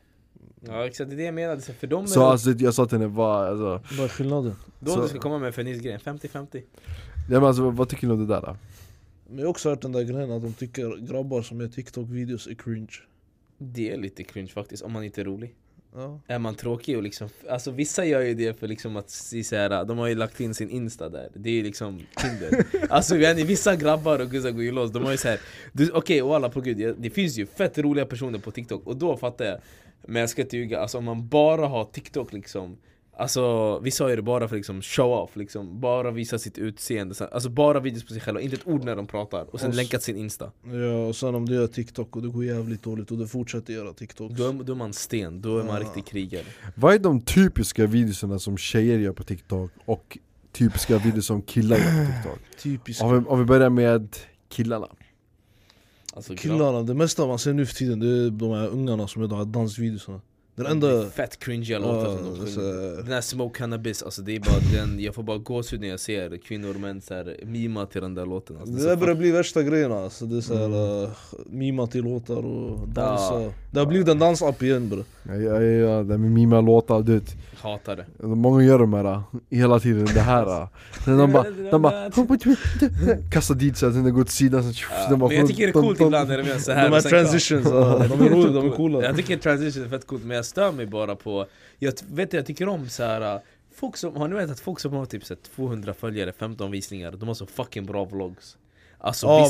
Ja exakt, det är det jag menade. För dem så alltså, jag sa till henne, vad är skillnaden? Då du ska komma med feministgrejen, 50-50. Ja, men alltså, vad tycker du om det där då? Men jag har också hört den där grejen att de tycker grabbar som gör TikTok-videos är cringe. Det är lite cringe faktiskt, om man inte är rolig. Ja. Är man tråkig och liksom, alltså vissa gör ju det för liksom att så här, de har ju lagt in sin Insta där. Det är ju liksom Tinder. Alltså vissa grabbar och guzzar går ju loss. De har ju så här, okej, och alla på gud, det finns ju fett roliga personer på TikTok. Och då fattar jag, men jag ska inte ljuga, alltså om man bara har TikTok liksom, alltså vissa gör det bara för liksom show off liksom, bara visa sitt utseende, alltså bara videos på sig själva, inte ett ord när de pratar och sen länkat sin Insta. Ja, och sen om du gör TikTok och det går jävligt dåligt och du fortsätter göra TikTok, då är man sten, då är man riktigt krigare. Vad är de typiska videorna som tjejer gör på TikTok och typiska videos som killar gör på TikTok? typiska. Om vi börjar med killarna. Alltså, Killarna, det mesta man ser nu för tiden, det är de här ungarna som gör de här dansvideosarna. Den enda fett cringe låtar som de sjunger. Den här Smoke Cannabis, alltså det är bara den, jag får bara gåshud när jag ser kvinnor och män så här mima till den där låten alltså, det där börjar bli värsta grejen alltså. Det är såhär mima till låtar och dansa. Ja. Det har blivit en dansapp igen bro. Ja, det med mima låtar, du vet. hatar det. Många gör de här hela tiden, det här. De bara kastar dit så att den går åt sidan så, men jag tycker det är coolt ibland när de gör så här. De här transitions, de är roliga, de är coola. Jag tycker transition är fett coolt, men jag stör mig bara på, jag tycker om så här. Folk som, har ni vet att folk som har typ så 200 följare, 15 visningar, de har så fucking bra vlogs. Alltså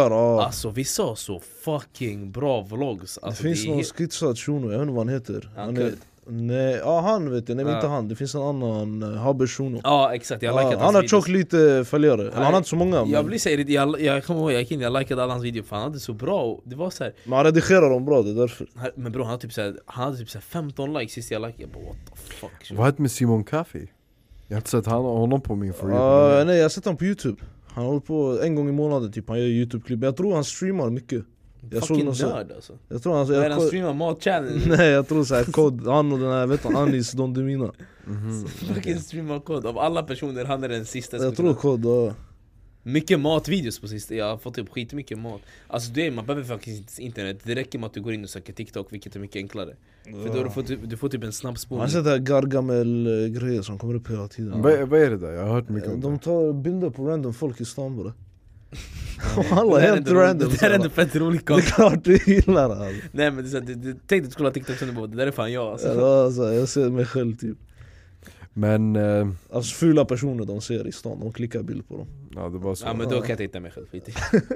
vissa har så fucking bra vlogs. Alltså, det finns någon skitsad shuno, jag vet inte vad han heter. Nej, han vet jag, nej inte han. Det finns en annan Haber shuno. Ja exakt, jag likade han har tjock lite följare, eller han har inte så många. Jag blir säger jag kommer ihåg, jag likade alla hans videor för han hade så bra, det var så här. Man redigerar dem bra, det är därför. Men bro, han hade typ så här 15 likes sist jag likade, jag bara what the fuck. Vad hette med Simon Kaffi? Jag har inte sett honom på min for nej jag har sett honom på YouTube. Han håller på en gång i månaden typ, han gör YouTube-klipp. Jag tror han streamar mycket. Jag fucking nörd alltså. Jag tror han streamar mat-challenge. Nej jag tror såhär kod, han och den här, vet du, Anis Don Demina. Fucking streamar kod, av alla personer han är den sista. Jag tror kod, mycket matvideos på sista, jag har fått upp skitmycket mat. Alltså man behöver faktiskt inte internet, det räcker med att du går in och söker TikTok, vilket är mycket enklare. För då du får typ en snabb spårning. Man har sett det här Gargamel-grejer som kommer upp hela tiden. Vad är det där? Jag har hört mycket om det. De tar bilder på random folk i stan bara. Alla helt random. Det där är ändå fett roligt. Det är klart du gillar det alltså. Nej men det är så, tänkte att du skulle ha TikTok som du bara, det där är fan jag alltså. Ja, alltså, jag ser mig själv typ. Men Alltså fula personer de ser i stan, de klickar bild på dem. ja, det var så. Ja men då kan jag titta mig själv, skit i.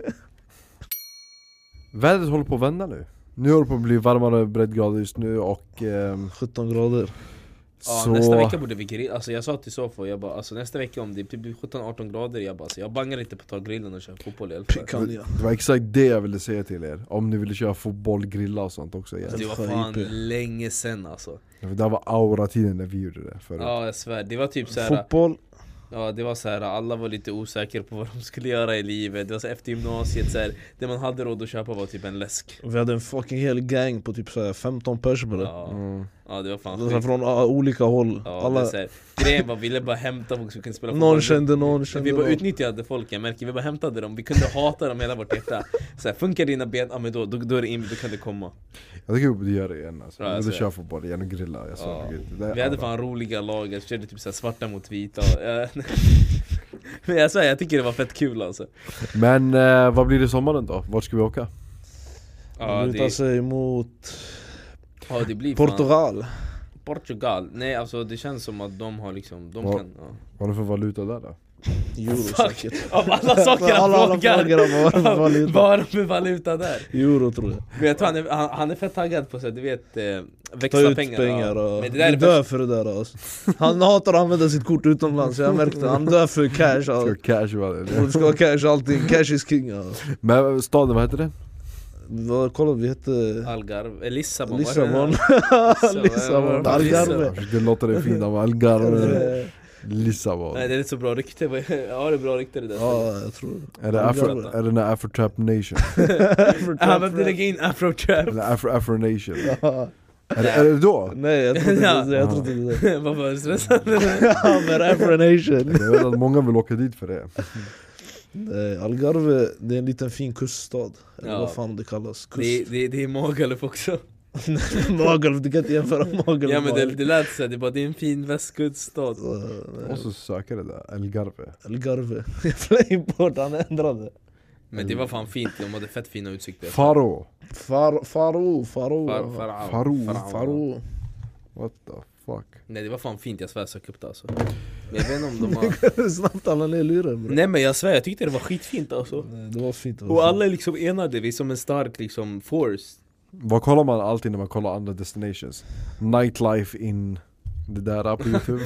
Vädret håller på att vända nu. Nu håller det på att bli varmare breddgrader just nu och 17 grader. Ja, så... nästa vecka borde vi grilla, alltså jag sa till Sofo, jag bara alltså nästa vecka om det blir 17-18 grader, jag bara alltså, jag bangar inte på att ta grillen och köra fotboll i alla fall. Picanha. Det var exakt det jag ville säga till er. Om ni ville köra fotboll, grilla och sånt också igen. Det var fan länge sen alltså. Det var aura-tiden när vi gjorde det förut. Ja jag svär, det var typ såhär. Fotboll. Ja det var så här, alla var lite osäkra på vad de skulle göra i livet. Det var så här, efter gymnasiet så här, det man hade råd att köpa var typ en läsk. Vi hade en fucking hel gang på typ så här 15 personer. Ja, ja det var fan Det var sjukt. från olika håll. Ja, Alla, det är så här, grejen var, vi ville bara hämta folk som kunde spela någon fotboll. kände någon. Vi bara utnyttjade folk, jag märker, vi bara hämtade dem. Vi kunde hata dem hela vårt hjärta. Så här, funkar dina ben, ja men då är det in, då kan det komma. Jag tycker vi borde göra det igen alltså. Ja, Vi jag borde ser. köra fotboll igen och grilla. Jag sa, Ja. det är Vi hade aura. fan roliga lag, jag körde typ så här svarta mot vita. Men jag säger, jag tycker det var fett kul alltså. Men vad blir det sommaren då? Vart ska vi åka? Ja, lutar sig mot det blir fan Portugal. Portugal. Nej alltså det känns som att de har liksom, de Ja. kan Vad är det för valuta där då? Euro säkert. av alla saker han Alla frågar, frågar om valuta. bara med valuta där. Euro tror jag. Men jag tror han är fett taggad på så du vet Ta växla ut pengar. pengar Ja. och Men det det där är dör för det där alltså. Han hatar att använda sitt kort utomlands, jag märkte. Han dör för cash Ska alltså. casual Och det ska vara cash allting, cash is king alltså. Men staden, vad heter det? Kolla vi hette Algarve, Lissabon. Lissabon. Lissabon, Algarve. Jag försökte låta det fint av Algarve. Lissabon. Nej det är inte så bra rykte. Ja det är bra rykte det där. Ja jag tror Är det är det den där Afro-Trap Nation? Han behövde lägga in Afro-trap. Eller Afro Nation? Ja. Är det då? Nej jag tror inte Ja. det, jag tror inte det. Varför var du stressad? Ja men Afro Nation. Jag vet att många vill åka dit för det. Nej, Algarve, det är en liten fin kuststad. Eller Ja. vad fan det kallas. Det är Magaluf också. Magaluf, du kan inte jämföra Magaluf. Ja men det lät så, det är en fin västkuststad. Och så söka det där, Algarve. Algarve. Jag flög in på det, han ändrade. Men det var fan fint, de hade fett fina utsikter. Faro. Faro. What the fuck? Nej det var fan fint, jag svär, sök upp det alltså. Men jag vet inte om de har... Snabbt alla ner luren bro. Nej men jag svär, jag tyckte det var skitfint alltså. Nej, det var fint. Det var Och fint. alla är liksom enade, vi är som en stark liksom force. Vad kollar man alltid när man kollar andra destinations? Nightlife in det där på Youtube.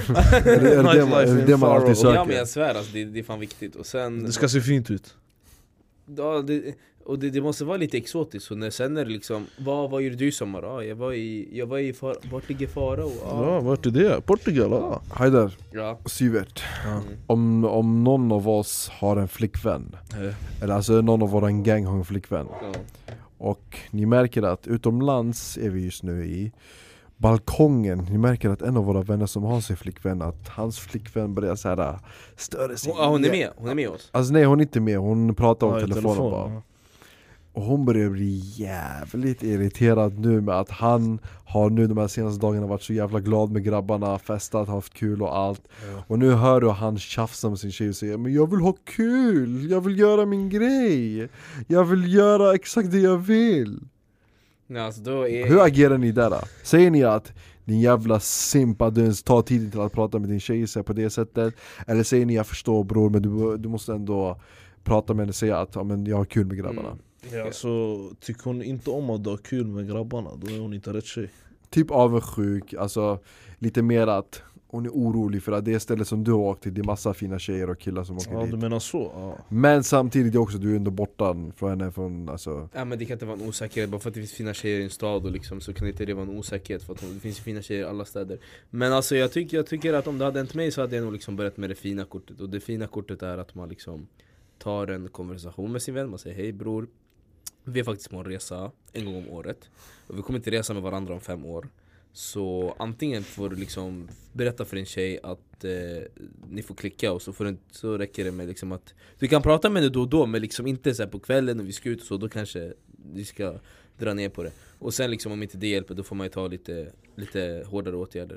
är det man alltid söker? Ja men jag svär alltså, det är fan viktigt. Och sen... Det ska se fint ut. Ja, det måste vara lite exotiskt. Så sen är det liksom, vad gjorde du i sommar? Ja, jag var i vart ligger Farao? Ja, vart är det? Portugal, ja. Haidar, Ja. Sivert. Ja. Om någon av oss har en flickvän, eller alltså någon av våran gang har en flickvän, Ja. och ni märker att utomlands är vi just nu i balkongen, ni märker att en av våra vänner som har sin flickvän, att hans flickvän börjar såhär störa sig. Hon är med oss. Alltså nej, hon är inte med, hon pratar om Ja, i telefonen telefon, bara. ja. Och hon börjar bli jävligt irriterad nu med att han har nu de här senaste dagarna varit så jävla glad med grabbarna, festat, haft kul och allt. Och nu hör du han tjafsa med sin tjej och säger: men jag vill ha kul, jag vill göra min grej, jag vill göra exakt det jag vill. Ja, alltså då är... Hur agerar ni där då? Säger ni att din jävla simpa, du ens tar tiden till att prata med din tjej på det sättet? Eller säger ni: jag förstår bror, men du måste ändå prata med henne och säga att ja, men jag har kul med grabbarna? Ja, så tycker hon inte om att ha kul med grabbarna, då är hon inte rätt tjej. Typ avundsjuk, alltså lite mer att hon är orolig för att det stället som du har åkt till, det är massa fina tjejer och killar som åker Ja, du dit. menar så? Ja. Men samtidigt också, du är ändå borta från henne från, alltså... Ja men det kan inte vara en osäkerhet, bara för att det finns fina tjejer i en stad och liksom, så kan inte det vara en osäkerhet för att det finns ju fina tjejer i alla städer. Men alltså jag tycker att om det hade hänt mig så hade jag nog liksom börjat med det fina kortet. Och det fina kortet är att man liksom tar en konversation med sin vän, man säger: hej bror, vi är faktiskt på en resa en gång om året och vi kommer inte resa med varandra om 5 år. Så antingen får du liksom berätta för din tjej att ni får klicka, och så räcker det med liksom att du kan prata med henne då och då, men liksom inte så här på kvällen och vi ska ut och så, då kanske vi ska dra ner på det. Och sen liksom om inte det hjälper, då får man ju ta lite hårdare åtgärder.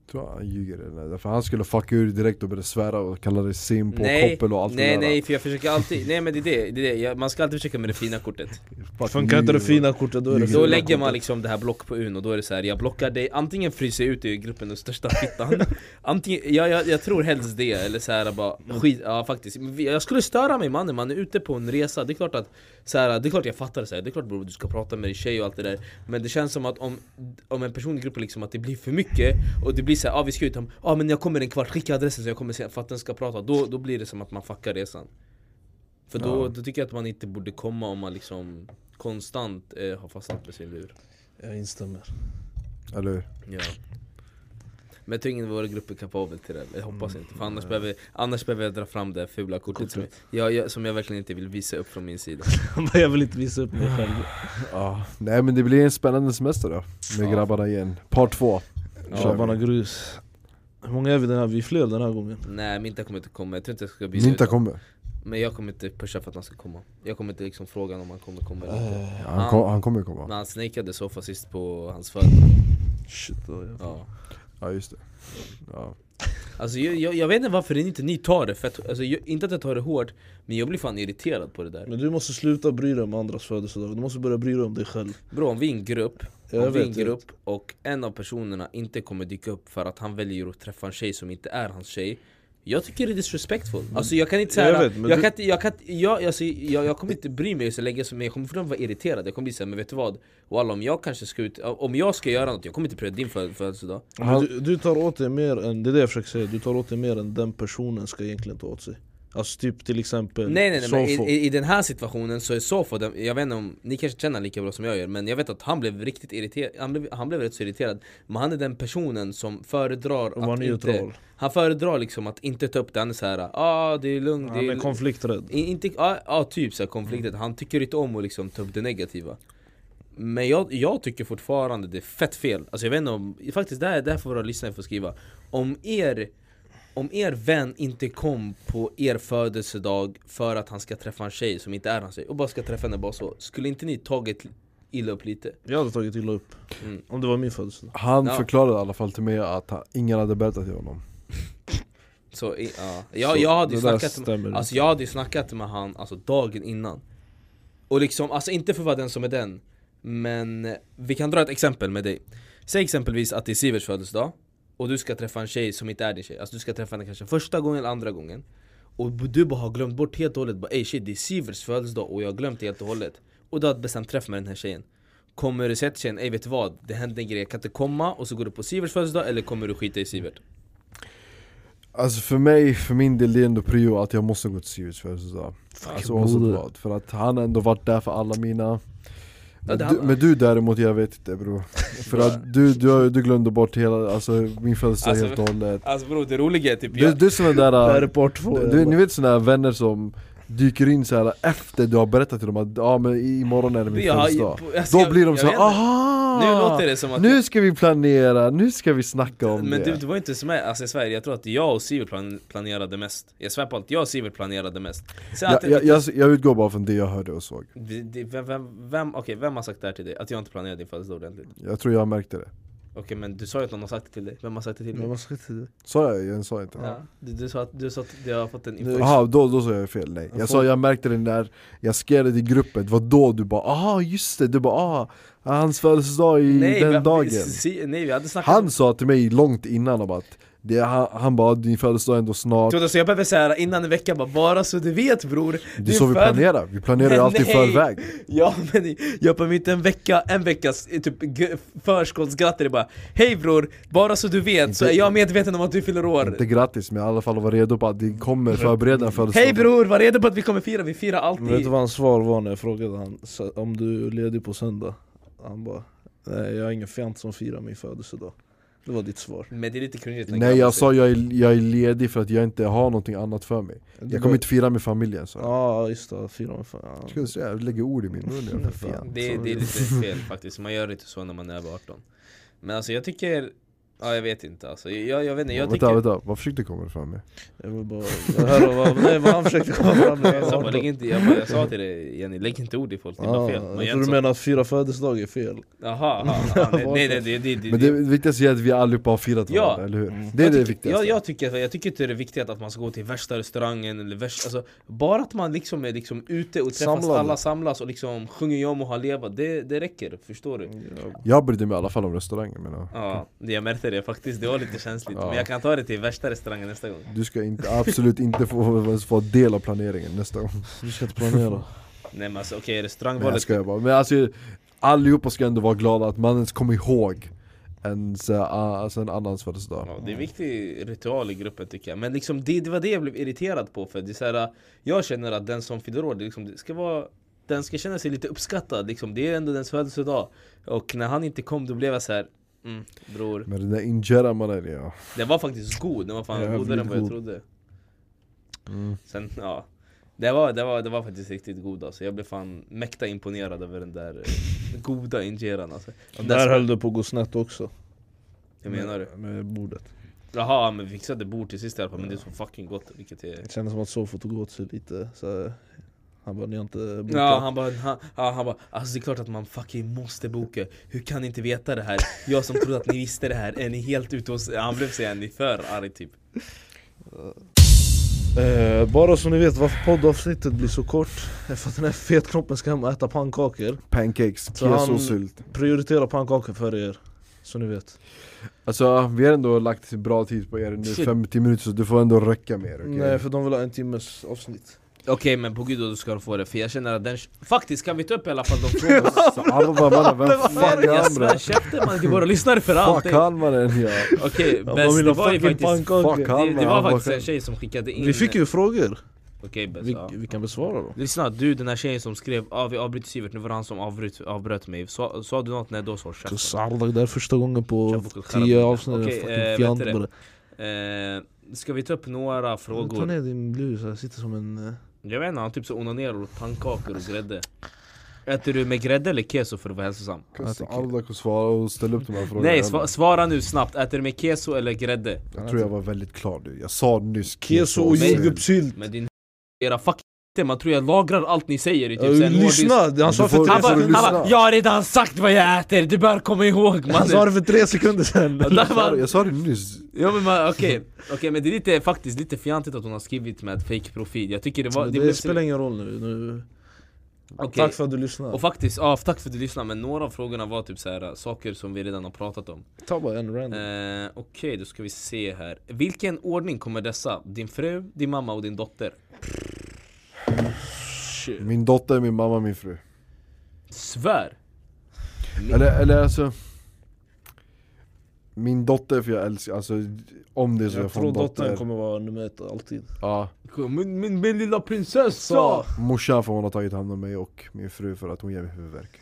Tror han ljuger eller? För han skulle fucka ur direkt och börja svära och kalla det sim på koppel och allt det där. Nej, för jag försöker alltid, nej men det är det. Man ska alltid försöka med det fina kortet. Funkar inte det fina kortet, då är det Då lägger man liksom det här block på un och då är det så här: jag blockar dig, antingen fryser jag ut i gruppen den största fittan. Antingen, jag tror helst det, eller så här bara skit, ja faktiskt. Jag skulle störa mig mannen, man är ute på en resa. Det är klart att så här, det är klart jag fattar så här. Det är klart bro, du ska prata med dig tjej och allt det där. Men det känns som att om en person i gruppen liksom, att det blir för mycket och det blir så här, vi ska ut, men jag kommer en kvart, skicka adressen så jag kommer se för att den ska prata. Då blir det som att man fuckar resan. För då tycker jag att man inte borde komma om man liksom konstant har fastnat med sin lur. Jag instämmer. Eller hur? Ja. Men jag tror ingen av våra grupper är kapabel till det. Jag hoppas inte, för annars behöver jag dra fram det fula kortet som jag verkligen inte vill visa upp från min sida. Jag vill inte visa upp mig själv. Nej men det blir en spännande semester då. Med grabbarna igen. Part 2. Grabbarna grus. Hur många är vi den här? Vi är fler den här gången. Nej, Minta kommer inte komma. Jag tror inte jag ska bli Minta kommer. Men jag kommer inte pusha för att han ska komma. Jag kommer inte liksom fråga om han kommer komma eller inte. Han kommer komma. Men han snakeade så sist på hans födelsedag. Shit, Ja just det. Ja. Alltså jag vet inte varför inte ni tar det. För att, alltså, inte att jag tar det hårt, men jag blir fan irriterad på det där. Men du måste sluta bry dig om andras födelsedag. Du måste börja bry dig om dig själv. Bro, om vi är en grupp, och en av personerna inte kommer dyka upp för att han väljer att träffa en tjej som inte är hans tjej, jag tycker det är disrespectful. Alltså jag kan inte säga jag kommer inte bry mig så länge som jag kommer fortfarande vara irriterad. Jag kommer bli så här, men vet du vad? Och alla, om jag kanske ska ut, om jag ska göra något, jag kommer inte pröva din födelsedag. Du tar åt dig mer än, det är det jag försöker säga, du tar åt dig mer än den personen ska egentligen ta åt sig. Alltså typ till exempel Nej, men i den här situationen så är Sofo, jag vet inte om ni kanske känner lika bra som jag gör, men jag vet att han blev riktigt irriterad. Han blev rätt så irriterad. Men han är den personen som föredrar att inte, han föredrar liksom att inte ta upp det. Han är så här, det är lugnt. Han är konflikträdd. Typ så här konflikträdd. Han tycker inte om att liksom ta upp det negativa. Men jag tycker fortfarande det är fett fel. Alltså jag vet inte om, faktiskt där får våra lyssnare få skriva. Om er vän inte kom på er födelsedag för att han ska träffa en tjej som inte är hans tjej och bara ska träffa henne bara så, skulle inte ni tagit illa upp lite? Jag hade tagit illa upp om det var min födelsedag. Han förklarade i alla fall till mig att ingen hade berättat till honom. Så jag hade ju snackat med han alltså dagen innan. Och liksom, alltså inte för att vara den som är den, men vi kan dra ett exempel med dig. Säg exempelvis att det är Siverts födelsedag och du ska träffa en tjej som inte är din tjej. Alltså du ska träffa henne kanske första gången eller andra gången. Och du bara har glömt bort helt och hållet. Bara, ey shit, det är Siverts födelsedag och jag har glömt det helt och hållet. Och du har bestämt träff med den här tjejen. Kommer du säga till tjejen, ey vet du vad? Det hände en grej, jag kan inte komma. Och så går du på Siverts födelsedag, eller kommer du skita i Sivert? Alltså för min del är det ändå prio att jag måste gå till Siverts födelsedag. Alltså vad. För att han har ändå varit där för alla mina. Men du däremot, jag vet inte bro. För att du glömde bort hela, alltså min födelsedag helt och hållet. Alltså bro, det roliga är typ du såna där, det här är part 2. Ni vet såna här vänner som dyker in så här efter du har berättat till dem att men imorgon är det min födelsedag. Då blir de så här, aha! Nu låter det som att nu ska vi planera, nu ska vi snacka om men det. Men det var inte som alltså i Sverige, jag tror att jag och Sivert planerade mest. Jag svär på allt, jag och Sivert planerade mest. Jag utgår bara från det jag hörde och såg. Vem har sagt det här till dig? Att jag inte planerade din födelsedag ordentligt? Jag tror jag märkte det. Okej, men du sa ju att någon har sagt det till dig. Vem har sagt det till dig? Sa jag sa inte. Ja. Du sa att jag har fått en information. Jaha, då sa jag fel, nej. Jag sa jag märkte det när jag skrev det i gruppen. Det var då du bara, just det. Du bara, hans födelsedag den dagen. Nej, vi hade snackat. Han sa till mig långt innan om att han bara, din födelsedag är ändå snart. Så jag behöver säga innan en vecka, bara så du vet bror. Det är så vi planerar, vi planerar alltid i förväg. Ja men jag på mitt en veckas typ förskottsgrattis bara, hej bror, bara så du vet inte, så är jag medveten om att du fyller år. Inte grattis, men i alla fall vara redo på att det kommer förbereda en födelsedag. Hej bror, var redo på att vi kommer fira, vi firar alltid. Men vet du vad hans svar var när jag frågade han om du är ledig på söndag? Han bara, nej jag har ingen fjant som firar min födelsedag. Det var ditt svar. Men det är lite cringe. Nej, jag sa jag är ledig för att jag inte har någonting annat för mig. Jag kommer inte fira med familjen så. Ja, just det, fira med familjen. Ska jag säga, jag lägger ord i min mun. Det är lite fel faktiskt. Man gör inte så när man är över 18. Men alltså jag tycker Ja, jag vet inte alltså. Jag vet inte, jag tycker... Vänta, vad försökte du komma fram med? Jag vill bara höra vad han försökte komma fram med. Jag sa till dig, Jenny, lägg inte ord i folk, det är bara fel. Jag tror du menar att 4 födelsedagar är fel. Jaha, nej. Men det viktigaste är att vi allihopa har firat varandra, eller hur? Det är det viktigaste. Jag tycker inte det är viktigt att man ska gå till värsta restaurangen eller alltså, bara att man liksom är liksom ute och träffas, alla samlas och liksom sjunger jag må ha leva, det räcker, förstår du? Jag brydde mig i alla fall om restaurangen, men ja, jag märkte det faktiskt, det var lite känsligt. Men jag kan ta det till värsta restaurangen nästa gång. Du ska absolut inte få del av planeringen nästa gång. Du ska inte planera. Nej men alltså okej, restaurangvalet... ska jag bara. Men alltså, allihopa ska ändå vara glada att man ens kommer ihåg en annans födelsedag. Ja, det är en viktig ritual i gruppen tycker jag. Men liksom, det var det jag blev irriterad på. För det är så här, jag känner att den som fyller år, den ska känna sig lite uppskattad liksom. Det är ändå dens födelsedag. Och när han inte kom, då blev jag så här. Bror. Men den där injera mannen, ja. Den var faktiskt god, den var fan godare än vad jag trodde. Sen, ja. Det var faktiskt riktigt god alltså. Jag blev fan mäkta imponerad över den där goda injeran alltså. Där höll du på att gå snett också. Jag menar du? Med bordet. Jaha, men vi fixade bord till sist i alla fall. Men det är så fucking gott, vilket är... Det kändes som att Sofo tog åt sig lite så han bara, ni har inte bokat. Ja, han bara, alltså det är klart att man fucking måste boka. Hur kan ni inte veta det här? Jag som trodde att ni visste det här. Är ni helt ute hos... Han blev så ni för arg typ. Bara så ni vet varför poddavsnittet blir så kort. För att den här fetknoppen ska hem och äta pannkakor. Pancakes, kesosylt. Prioritera pannkakor för er. Så ni vet. Alltså vi har ändå lagt bra tid på er nu, 50 minuter, så du får ändå räcka med okay? Nej, för de vill ha 1 timmes avsnitt. Okej, men på gud då ska du få det. För jag känner att den... Faktiskt kan vi ta upp i alla fall de frågorna. Jag svär, käften man, det bara lyssnar för allt. Fuck han mannen, ja. Okej, bäst, det var ju faktiskt... Det var faktiskt en tjej som skickade in... Vi fick ju frågor. Okej, bäst, vi kan besvara dem. Lyssna, du, den här tjejen som skrev vi avbryter Sivert, nu var han som avbröt mig. Sa du något? Nej, då så det är första gången på 10 avsnitt. Okej, ska vi ta upp några frågor? Ta ner din blus, jag sitter som en... Jag vet inte, han typ så onanerar åt pannkakor och grädde. Äter du med grädde eller keso för att vara hälsosam? Alla kan svara och ställa upp de här frågorna. Nej, svara nu snabbt. Äter du med keso eller grädde? Jag tror jag var väldigt klar nu. Jag sa nyss keso och jordgubbssylt. Men din era fuck, man tror jag lagrar allt ni säger i typ lyssna, han sa för 3 sekunder. Jag har redan sagt vad jag äter, du bör komma ihåg mannen. Han sa det för 3 sekunder sedan. Jag sa det nyss. Ja men okej, men det är faktiskt lite fjantigt att hon har skrivit med fake profil. Jag tycker det spelar ingen roll nu. Okay. Tack för att du lyssnade. Och faktiskt, tack för att du lyssnade. Men några av frågorna var typ så här saker som vi redan har pratat om. Ta bara en random. Okej, då ska vi se här. Vilken ordning kommer dessa? Din fru, din mamma och din dotter? Shit. Min dotter, min mamma, min fru. Svär. Eller alltså, min dotter, för jag älskar, alltså om det är så jag får en dotter. Dottern kommer vara nummer 1 alltid. Ja. Min lilla prinsessa. Morsan får hon ha tagit hand om mig, och min fru för att hon ger mig huvudvärk.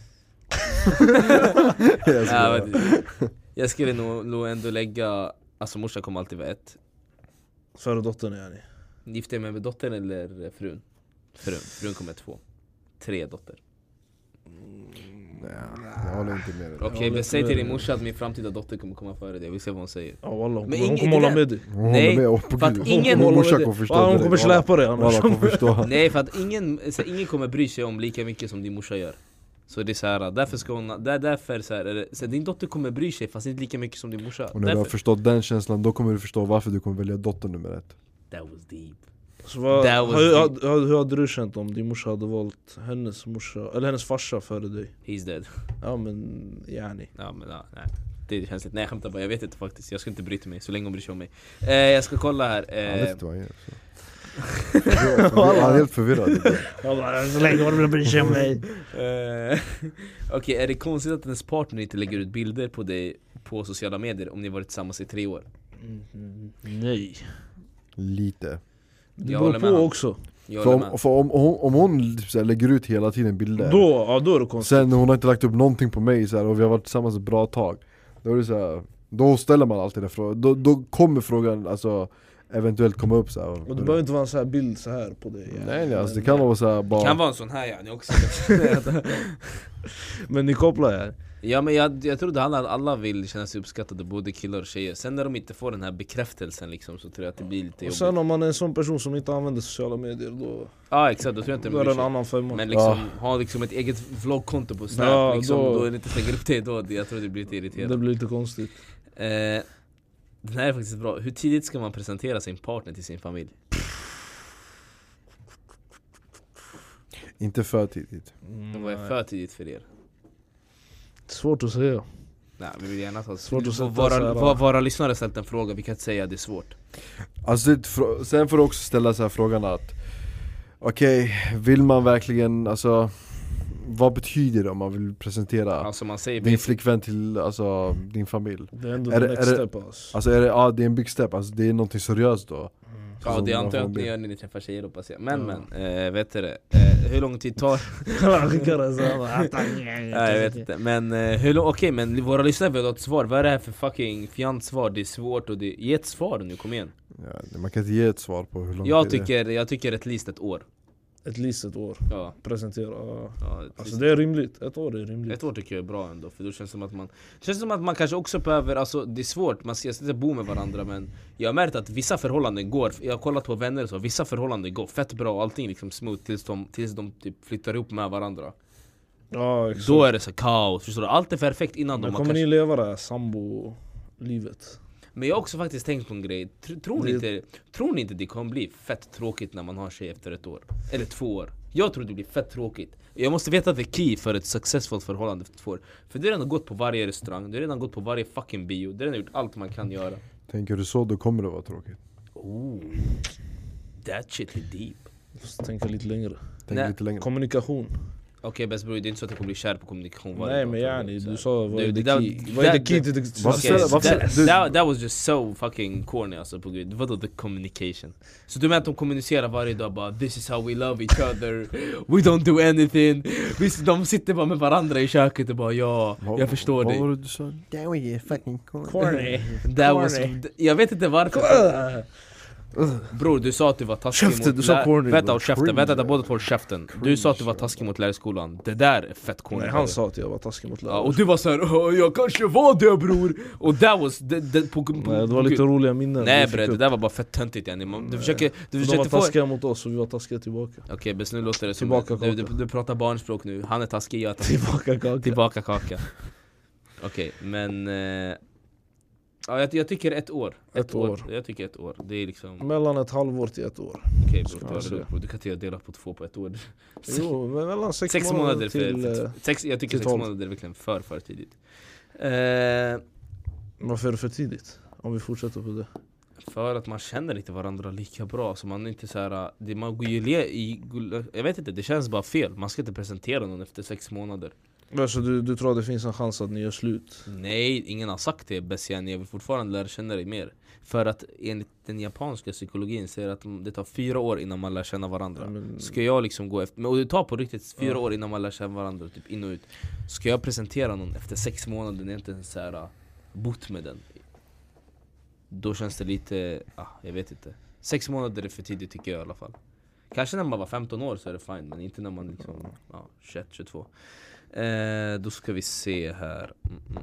Jag skulle nog ändå lägga, alltså morsan kommer alltid vara 1. Före dottern är ni. Gifter jag mig med dottern eller frun? Frun kommer 2. 3 dotter. Nej, jag håller inte med dig. Okej, säg till din morsa att min framtida dotter kommer komma före dig. Vi ser vad hon säger. Ja, wallah. Men hon kommer hålla med dig. Nej, för att ingen... Hon kommer släpa dig annars. Nej, för att ingen kommer bry sig om lika mycket som din morsa gör. Så det är så här, därför ska hon... Därför så här, så din dotter kommer bry sig fast inte lika mycket som din morsa. Och när du har förstått den känslan, då kommer du förstå varför du kommer välja dotter nummer 1. That was deep. Så hur hade du känt om din morsa hade valt hennes morsa eller hennes farsa före dig? He's dead. Ja men nej. Nej. Det känns lite, nej jag skämtar bara, jag vet inte faktiskt. Jag ska inte bryta mig så länge hon bryr sig om mig. Jag ska kolla här. Jag vet inte vad jag gör. Jag är helt förvirrad. Så länge hon bryr sig om mig. Okej, är det konstigt att ens partner inte lägger ut bilder på dig på sociala medier om ni varit tillsammans i 3 år? Nej. Lite. Det beror på också. För om hon så här, lägger ut hela tiden bilder, då är det konstigt. Sen hon har inte lagt upp någonting på mig så här, och vi har varit tillsammans ett bra tag, då är det så här, då ställer man alltid den frågan. Då kommer frågan alltså eventuellt komma upp så här. Och det behöver inte vara en så här bild så här på dig. Nej, alltså det kan vara så här bara. Det kan vara en sån här också. Men ni kopplar här. Ja, men jag trodde alla vill känna sig uppskattade, både killar och tjejer. Sen när de inte får den här bekräftelsen liksom, så tror jag att det blir lite Och jobbigt. sen om man är en sån person som inte använder sociala medier, då Ja, exakt, då tror jag inte är det en annan femma. Men liksom, ha liksom ett eget vloggkonto på Snap, Ja, liksom, då- då är det inte lägger upp det då. Jag tror det blir lite irriterande. Det blir lite konstigt. Den här är faktiskt bra. Hur tidigt ska man presentera sin partner till sin familj? Inte för tidigt. Vad är för tidigt för er? Svårt att säga. Nej, vi vill gärna ta Svårt att sätta så här- våra lyssnare ställt en fråga, vi kan inte säga att det är svårt. Alltså, sen får du också ställa så här frågan att okej, vill man verkligen, alltså vad betyder det om man vill presentera Alltså man säger din flickvän till alltså, din familj? Det är ändå Är the det- next är det- step alltså. Alltså är det, ja, det är en big step, alltså det är någonting seriöst då. ja, Som det man antar jag får att ni be. gör när ni träffar tjejer, hoppas jag. Men Ja. vet du det? Hur lång tid tar... Han skickar det så här. Nej, jag vet inte, men okej, men våra lyssnare vill ha ett svar. Vad är det här för fucking fjant svar? Det är svårt och det... Ge ett svar nu, kom igen. Ja, man kan inte ge ett svar på hur långt Jag det är. tycker ett least ett år. Ett litet år. Ja, Presentera. Ja. ja Alltså det är rimligt. Ett år är rimligt. ett år tycker jag är bra ändå, för då känns det som att man kanske också behöver, alltså det är svårt, man ska inte bo med varandra, men jag har märkt att vissa förhållanden går, jag har kollat på vänner och så, vissa förhållanden går fett bra och allting liksom smooth tills de typ flyttar ihop med varandra. Ja, exakt. Då är det så kaos, förstår du? Allt är perfekt innan Men de kommer ni leva det här sambo-livet? Men jag har också faktiskt tänkt på en grej. Tror ni inte det kommer bli fett tråkigt när man har tjej efter ett år? Eller 2 år? Jag tror det blir fett tråkigt. Jag måste veta att det är key för ett successfullt förhållande efter 2 år. För du har redan gått på varje restaurang, du har redan gått på varje fucking bio, du har redan gjort allt man kan göra. Tänker du så, då kommer det vara tråkigt. Oh, that shit is deep. Jag måste tänka lite längre. Tänk Nej. lite längre. Kommunikation. Okej, bäst bror, det är inte så att jag kommer bli kär på kommunikation varje Nej dag, men tror yani, jag. du Så sa vad är Det- the det- key? Vad är the det- key till Varför- that was just so fucking corny alltså, på gud. Vadå the communication? Så du menar att de kommunicerar varje dag bara this is how we love each other, we don't do anything. De sitter bara med varandra i köket och bara ja, jag förstår Vad var dig. det du sa? That was just fucking Corny. That was, jag vet inte varför. Bror, du sa att du var taskig Käften, mot du sa corny, Vänta, bro. håll käften, vänta, båda två håll käften. Du sa att du var taskig mot lärarskolan. Det där är fett corny. Nej, han sa att jag var taskig mot Ja, lärare. och du var såhär, jag kanske var det bror. Och that was Nej, det var lite roliga minnen. Nej Vi bre, fick det upp. där var bara fett töntigt yani. Du försöker De var få... taskiga mot oss och vi var taskiga tillbaka. Okej, men nu låter det som Tillbaka du pratar barnspråk nu. Han är taskig, jag är taskig. Tillbaka kaka. Tillbaka kaka. Okej, men ja, jag tycker ett år. Ett år. Jag tycker ett år. Det är liksom Mellan ett halvår till ett år. okej Ska bror, jag säga. du kan inte dela på 2 på ett år. Jo, men mellan 6 månader till... jag tycker till 6 12. månader är verkligen för tidigt. Varför är det för tidigt? Om vi fortsätter på det. För att man känner inte varandra lika bra, så man är inte så här, man går ju jag vet inte, det känns bara fel. Man ska inte presentera någon efter 6 månader. Alltså du tror att det finns en chans att ni gör slut? Nej, ingen har sagt det Bessian, jag vill fortfarande lära känna dig mer. För att enligt den japanska psykologin säger att det tar 4 år innan man lär känna varandra. Men- Ska jag liksom gå efter, och det tar på riktigt 4 år innan man lär känna varandra, typ in och ut. Ska jag presentera någon efter 6 månader när jag inte ens så här bott med den? Då känns det lite, jag vet inte. 6 månader är för tidigt tycker jag i alla fall. Kanske när man var 15 år så är det fine, men inte när man liksom, 21, 22. Då ska vi se här.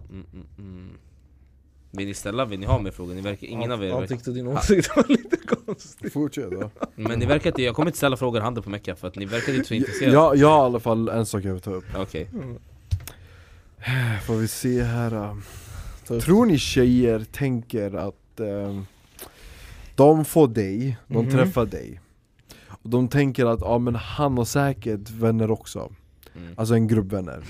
Vill ni ställa, vill ni ha mer frågor? Ni verkar, ingen av er Han verkar, tyckte din åsikt var lite konstig. Fortsätt då. men ni verkar inte, jag kommer inte ställa frågor handen på Mecka för att ni verkar inte så intresserade. Jag har i alla fall en sak jag vill ta upp. Okej. Får vi se här. Ta upp. Tror ni tjejer tänker att de får dig, de Mhm. träffar dig, och de tänker att men han har säkert vänner också. Alltså en grupp vänner.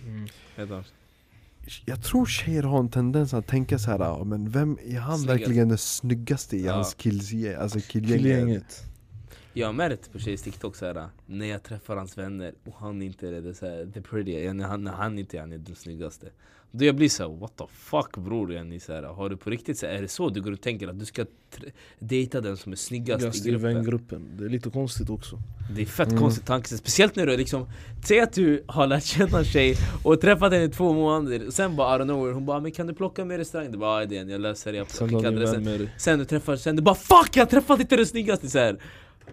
Jag tror tjejer har en tendens att tänka så här: men vem är han Snyggast. verkligen den snyggaste i Ja. hans killgäng, alltså killgänget? Killgänget. Jag har märkt på tjejs TikTok såhär, när jag träffar hans vänner och han inte är det såhär, the pretty, när han inte är den snyggaste. Då jag blir såhär, what the fuck bror, har du på riktigt så är det så du går och tänker att du ska dejta den som är snyggast Just i i gruppen? vängruppen. Det är lite konstigt också. Det är fett konstigt tanke, speciellt när du liksom, säg att du har lärt känna en tjej och träffat henne i 2 månader, sen bara out of nowhere, hon bara men kan du plocka med restaurang? Du bara det jag löser det, jag Sen skickar har ni vän adressen. med dig. Sen du träffar, sen du bara fuck jag träffade inte den snyggaste såhär.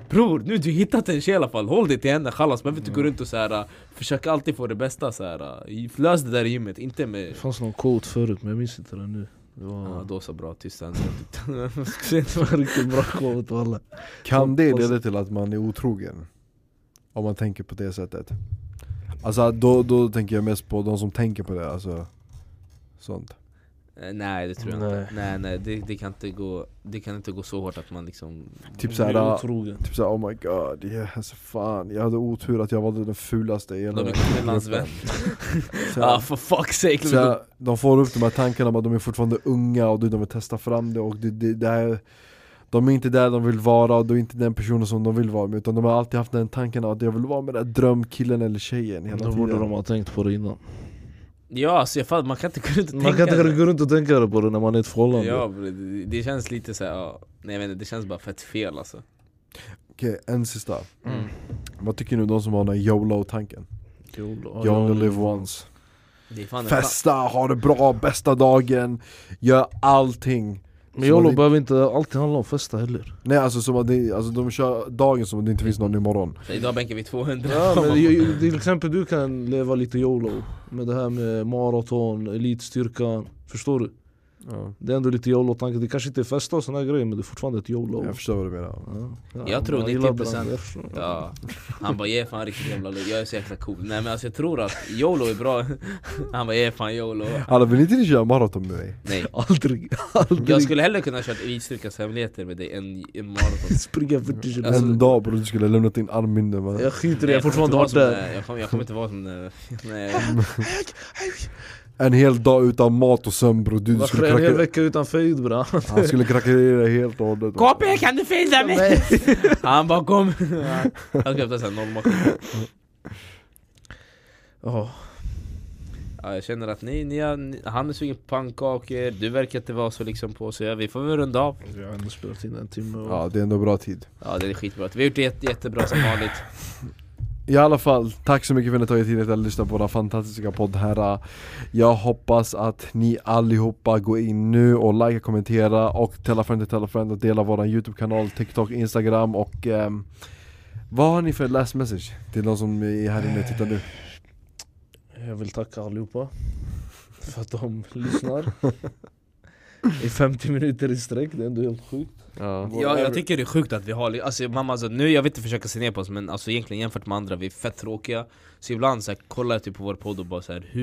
Bror, nu du hittat en tjej i alla fall. Håll dig till henne, kallas. Man vill inte gå runt och så här, försöka alltid få det bästa så här. Lös det där i gymmet, inte med... Det fanns någon quote förut men jag minns inte den nu. Det var, Ja, då så bra, tyst. det var riktigt bra quote alla. Kan det leda till att man är otrogen? Om man tänker på det sättet. Alltså då tänker jag mest på de som tänker på det, alltså sånt. Nej, det tror jag inte. Nej, det kan inte gå så hårt att man liksom... Typ Blir såhär, otrogen. typ såhär, oh my god, yeah, alltså fan, jag hade otur att jag var den fulaste i hela De är mellanvän. gruppen. For fuck's sake. Såhär, de får upp de här tankarna om att de är fortfarande unga och de vill testa fram det och det är, de är inte där de vill vara och de är inte den personen som de vill vara med, utan de har alltid haft den tanken att jag vill vara med den där drömkillen eller tjejen hela Då tiden. borde de ha tänkt på det innan. Ja, alltså man kan inte gå runt och Man kan inte gå runt och tänka på det när man är ett förhållande. Ja, det känns lite så här, nej jag vet inte, det känns bara fett fel alltså. Okej, en sista. Vad tycker ni om de som har den här YOLO-tanken? You only live once. Det är fan Festa, ha det bra, bästa dagen, gör allting. Men YOLO behöver inte alltid handla om festa heller. Nej, alltså, som att de kör dagen som att det inte finns någon imorgon. så idag bänkar vi 200. Ja, men till exempel du kan leva lite YOLO med det här med maraton, elitstyrkan. Förstår du? Ja. Det är ändå lite YOLO-tanke. Det kanske inte är festa och såna här grejer, men det är fortfarande ett YOLO. Jag förstår vad du menar. Jag tror man gillar 90%. det. Ja, han bara är fan riktigt jävla jag är så jäkla cool. Nej men alltså jag tror att YOLO är bra. Han bara är fan YOLO. Alla, vill inte ni köra maraton med mig? Nej, Aldrig. jag skulle hellre kunna köra elitstyrkans hemligheter med dig än en maraton. Springa 40 km. Alltså- En dag bro, du skulle ha lämnat in armbinden man. Jag skiter i det, Nej, jag fortfarande har där. Jag kommer inte vara som nej. En hel dag utan mat och sömn bro, du Varför skulle en hel kracka. vecka utan fejd bra? Han skulle krackelera helt och hållet. KP, kan du fejda mig? Han bara kom. Han ska öppna såhär nollmaskin. Ja. Ja, jag känner att han är sugen på pannkakor. Du verkar inte vara så liksom på, så vi får väl runda av. Jag har ändå spelat in en timme och... Ja, det är ändå bra tid. Ja, det är skitbra. Vi har gjort det jättebra som vanligt. I alla fall, tack så mycket för att ni tagit tid att lyssna på våra fantastiska podd här. Jag hoppas att ni allihopa går in nu och likea, kommentera och tell a friend och dela våran YouTube-kanal, TikTok, Instagram och vad har ni för last message till de som är här inne och tittar nu? Jag vill tacka allihopa för att de lyssnar i 50 minuter i sträck, det är ändå helt sjukt. Ja. Ja, jag tycker det är sjukt att vi har, alltså mamma, alltså, nu jag vill inte försöka se ner på oss, men alltså egentligen jämfört med andra, vi är fett tråkiga. Så ibland så här, kollar jag typ på vår podd och bara så här,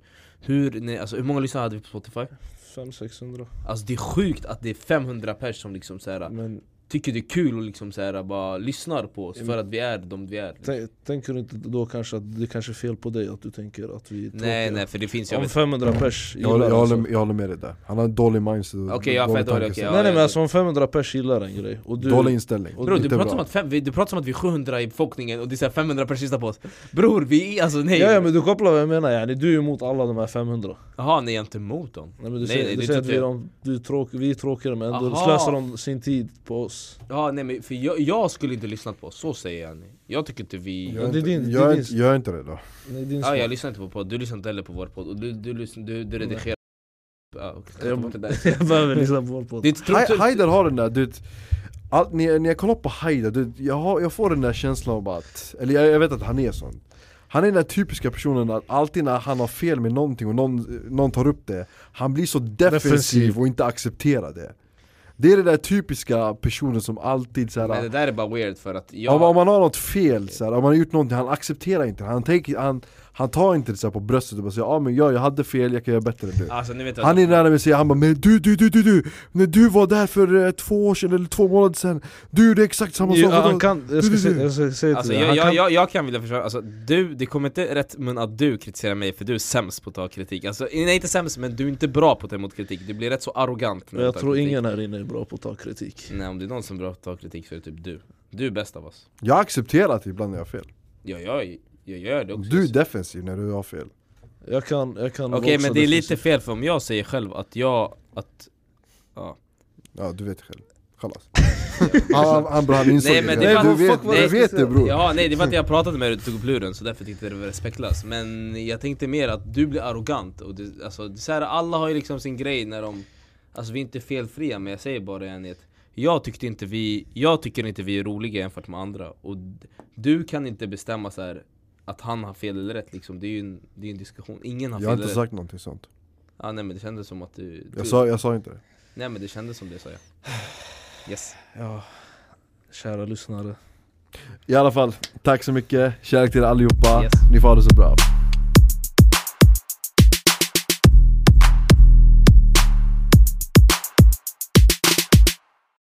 hur många lyssnare hade vi på Spotify? 500-600. Alltså det är sjukt att det är 500 pers som liksom så här, Men tycker det är kul och liksom så här, bara lyssnar på oss för att vi är de vi är. tänker du inte då kanske att det kanske är fel på dig att du tänker att vi är tråkiga? Nej, för det finns, jag Om vet. 500 pers Jag håller, gillar jag, alltså. håller, jag håller med dig där. Han har en dålig mindset. Okej, jag är fett dålig, okej, ja. Nej men alltså om 500 pers gillar en grej och du... Dålig inställning. Och Bro, Inte du pratar, bra. du pratar som att vi är 700 i befolkningen och det är så här 500 pers lyssnar på oss. Bror, vi är alltså nej. Ja men du kopplar vad jag menar, yani. Du är emot alla de här 500. Jaha, nej jag är inte emot dem. Nej men du Nej, säger, nej, du det säger är att inte vi är tråkiga men ändå Aha. slösar de sin tid på oss. Ja, nej men för jag skulle inte lyssna på oss, så säger jag. Jag tycker inte vi... Ja, det är din- Gör inte det då. Nej, din Ja, smak. jag lyssnar inte på podd, du lyssnar inte heller på vår podd och du redigerar. Ja, okej, Jag- ta bort det där. Jag behöver lyssna på vår podd. Det är Haidar har den där, du vet, när jag kollar på Haidar, du vet, jag får den där känslan av att, eller jag vet att han är sån. Han är den där typiska personen att alltid när han har fel med någonting och någon tar upp det, han blir så defensiv och inte accepterar det. Det är den där typiska personen som alltid så här, Men det där är bara weird för att om man har något fel, så här, om man har gjort någonting, han accepterar inte han tar inte det så här på bröstet och bara säger men jag hade fel, jag kan göra bättre än du. Alltså, ni vet Han är nära med att säga, han bara men du när du var där för 2 år sedan eller 2 månader sedan, du gjorde exakt samma sak. Ja, han kan, jag ska säga Alltså, till dig. jag kan vilja försöka, alltså det kommer inte rätt men att du kritiserar mig för du är sämst på att ta kritik. Alltså, nej inte sämst, men du är inte bra på att ta emot kritik. Du blir rätt så arrogant när du Jag tar tror kritik. ingen här inne är bra på att ta kritik. Nej, om det är någon som är bra på att ta kritik så är det typ du. Du är bäst av oss. Jag accepterar att ibland jag har fel. Ja, jag gör det också. Du är defensiv när du har fel. Jag kan Okej, också men det är defensiv. lite fel för om jag säger själv att ja, Ja, du vet själv. Chalas. han insåg Nej, men det är du bara- vet, du vet det bror. ja, nej det var att jag pratade med dig och tog upp luren, så därför tyckte jag det var respektlöst. Men jag tänkte mer att du blir arrogant och alltså, det är så här, alla har ju liksom sin grej när de, alltså vi är inte felfria, men jag säger bara en, jag tycker inte vi är roliga jämfört med andra. Och du kan inte bestämma så här att han har fel eller rätt liksom. Det är ju en diskussion. Ingen har fel Jag har eller inte rätt. sagt någonting sånt. Ja, nej men det kändes som att du Jag sa inte det. Nej men det kändes som det, sa jag. Yes. Ja, kära lyssnare. I alla fall, tack så mycket. Kärlek till er allihopa. Yes. Ni får ha det så bra.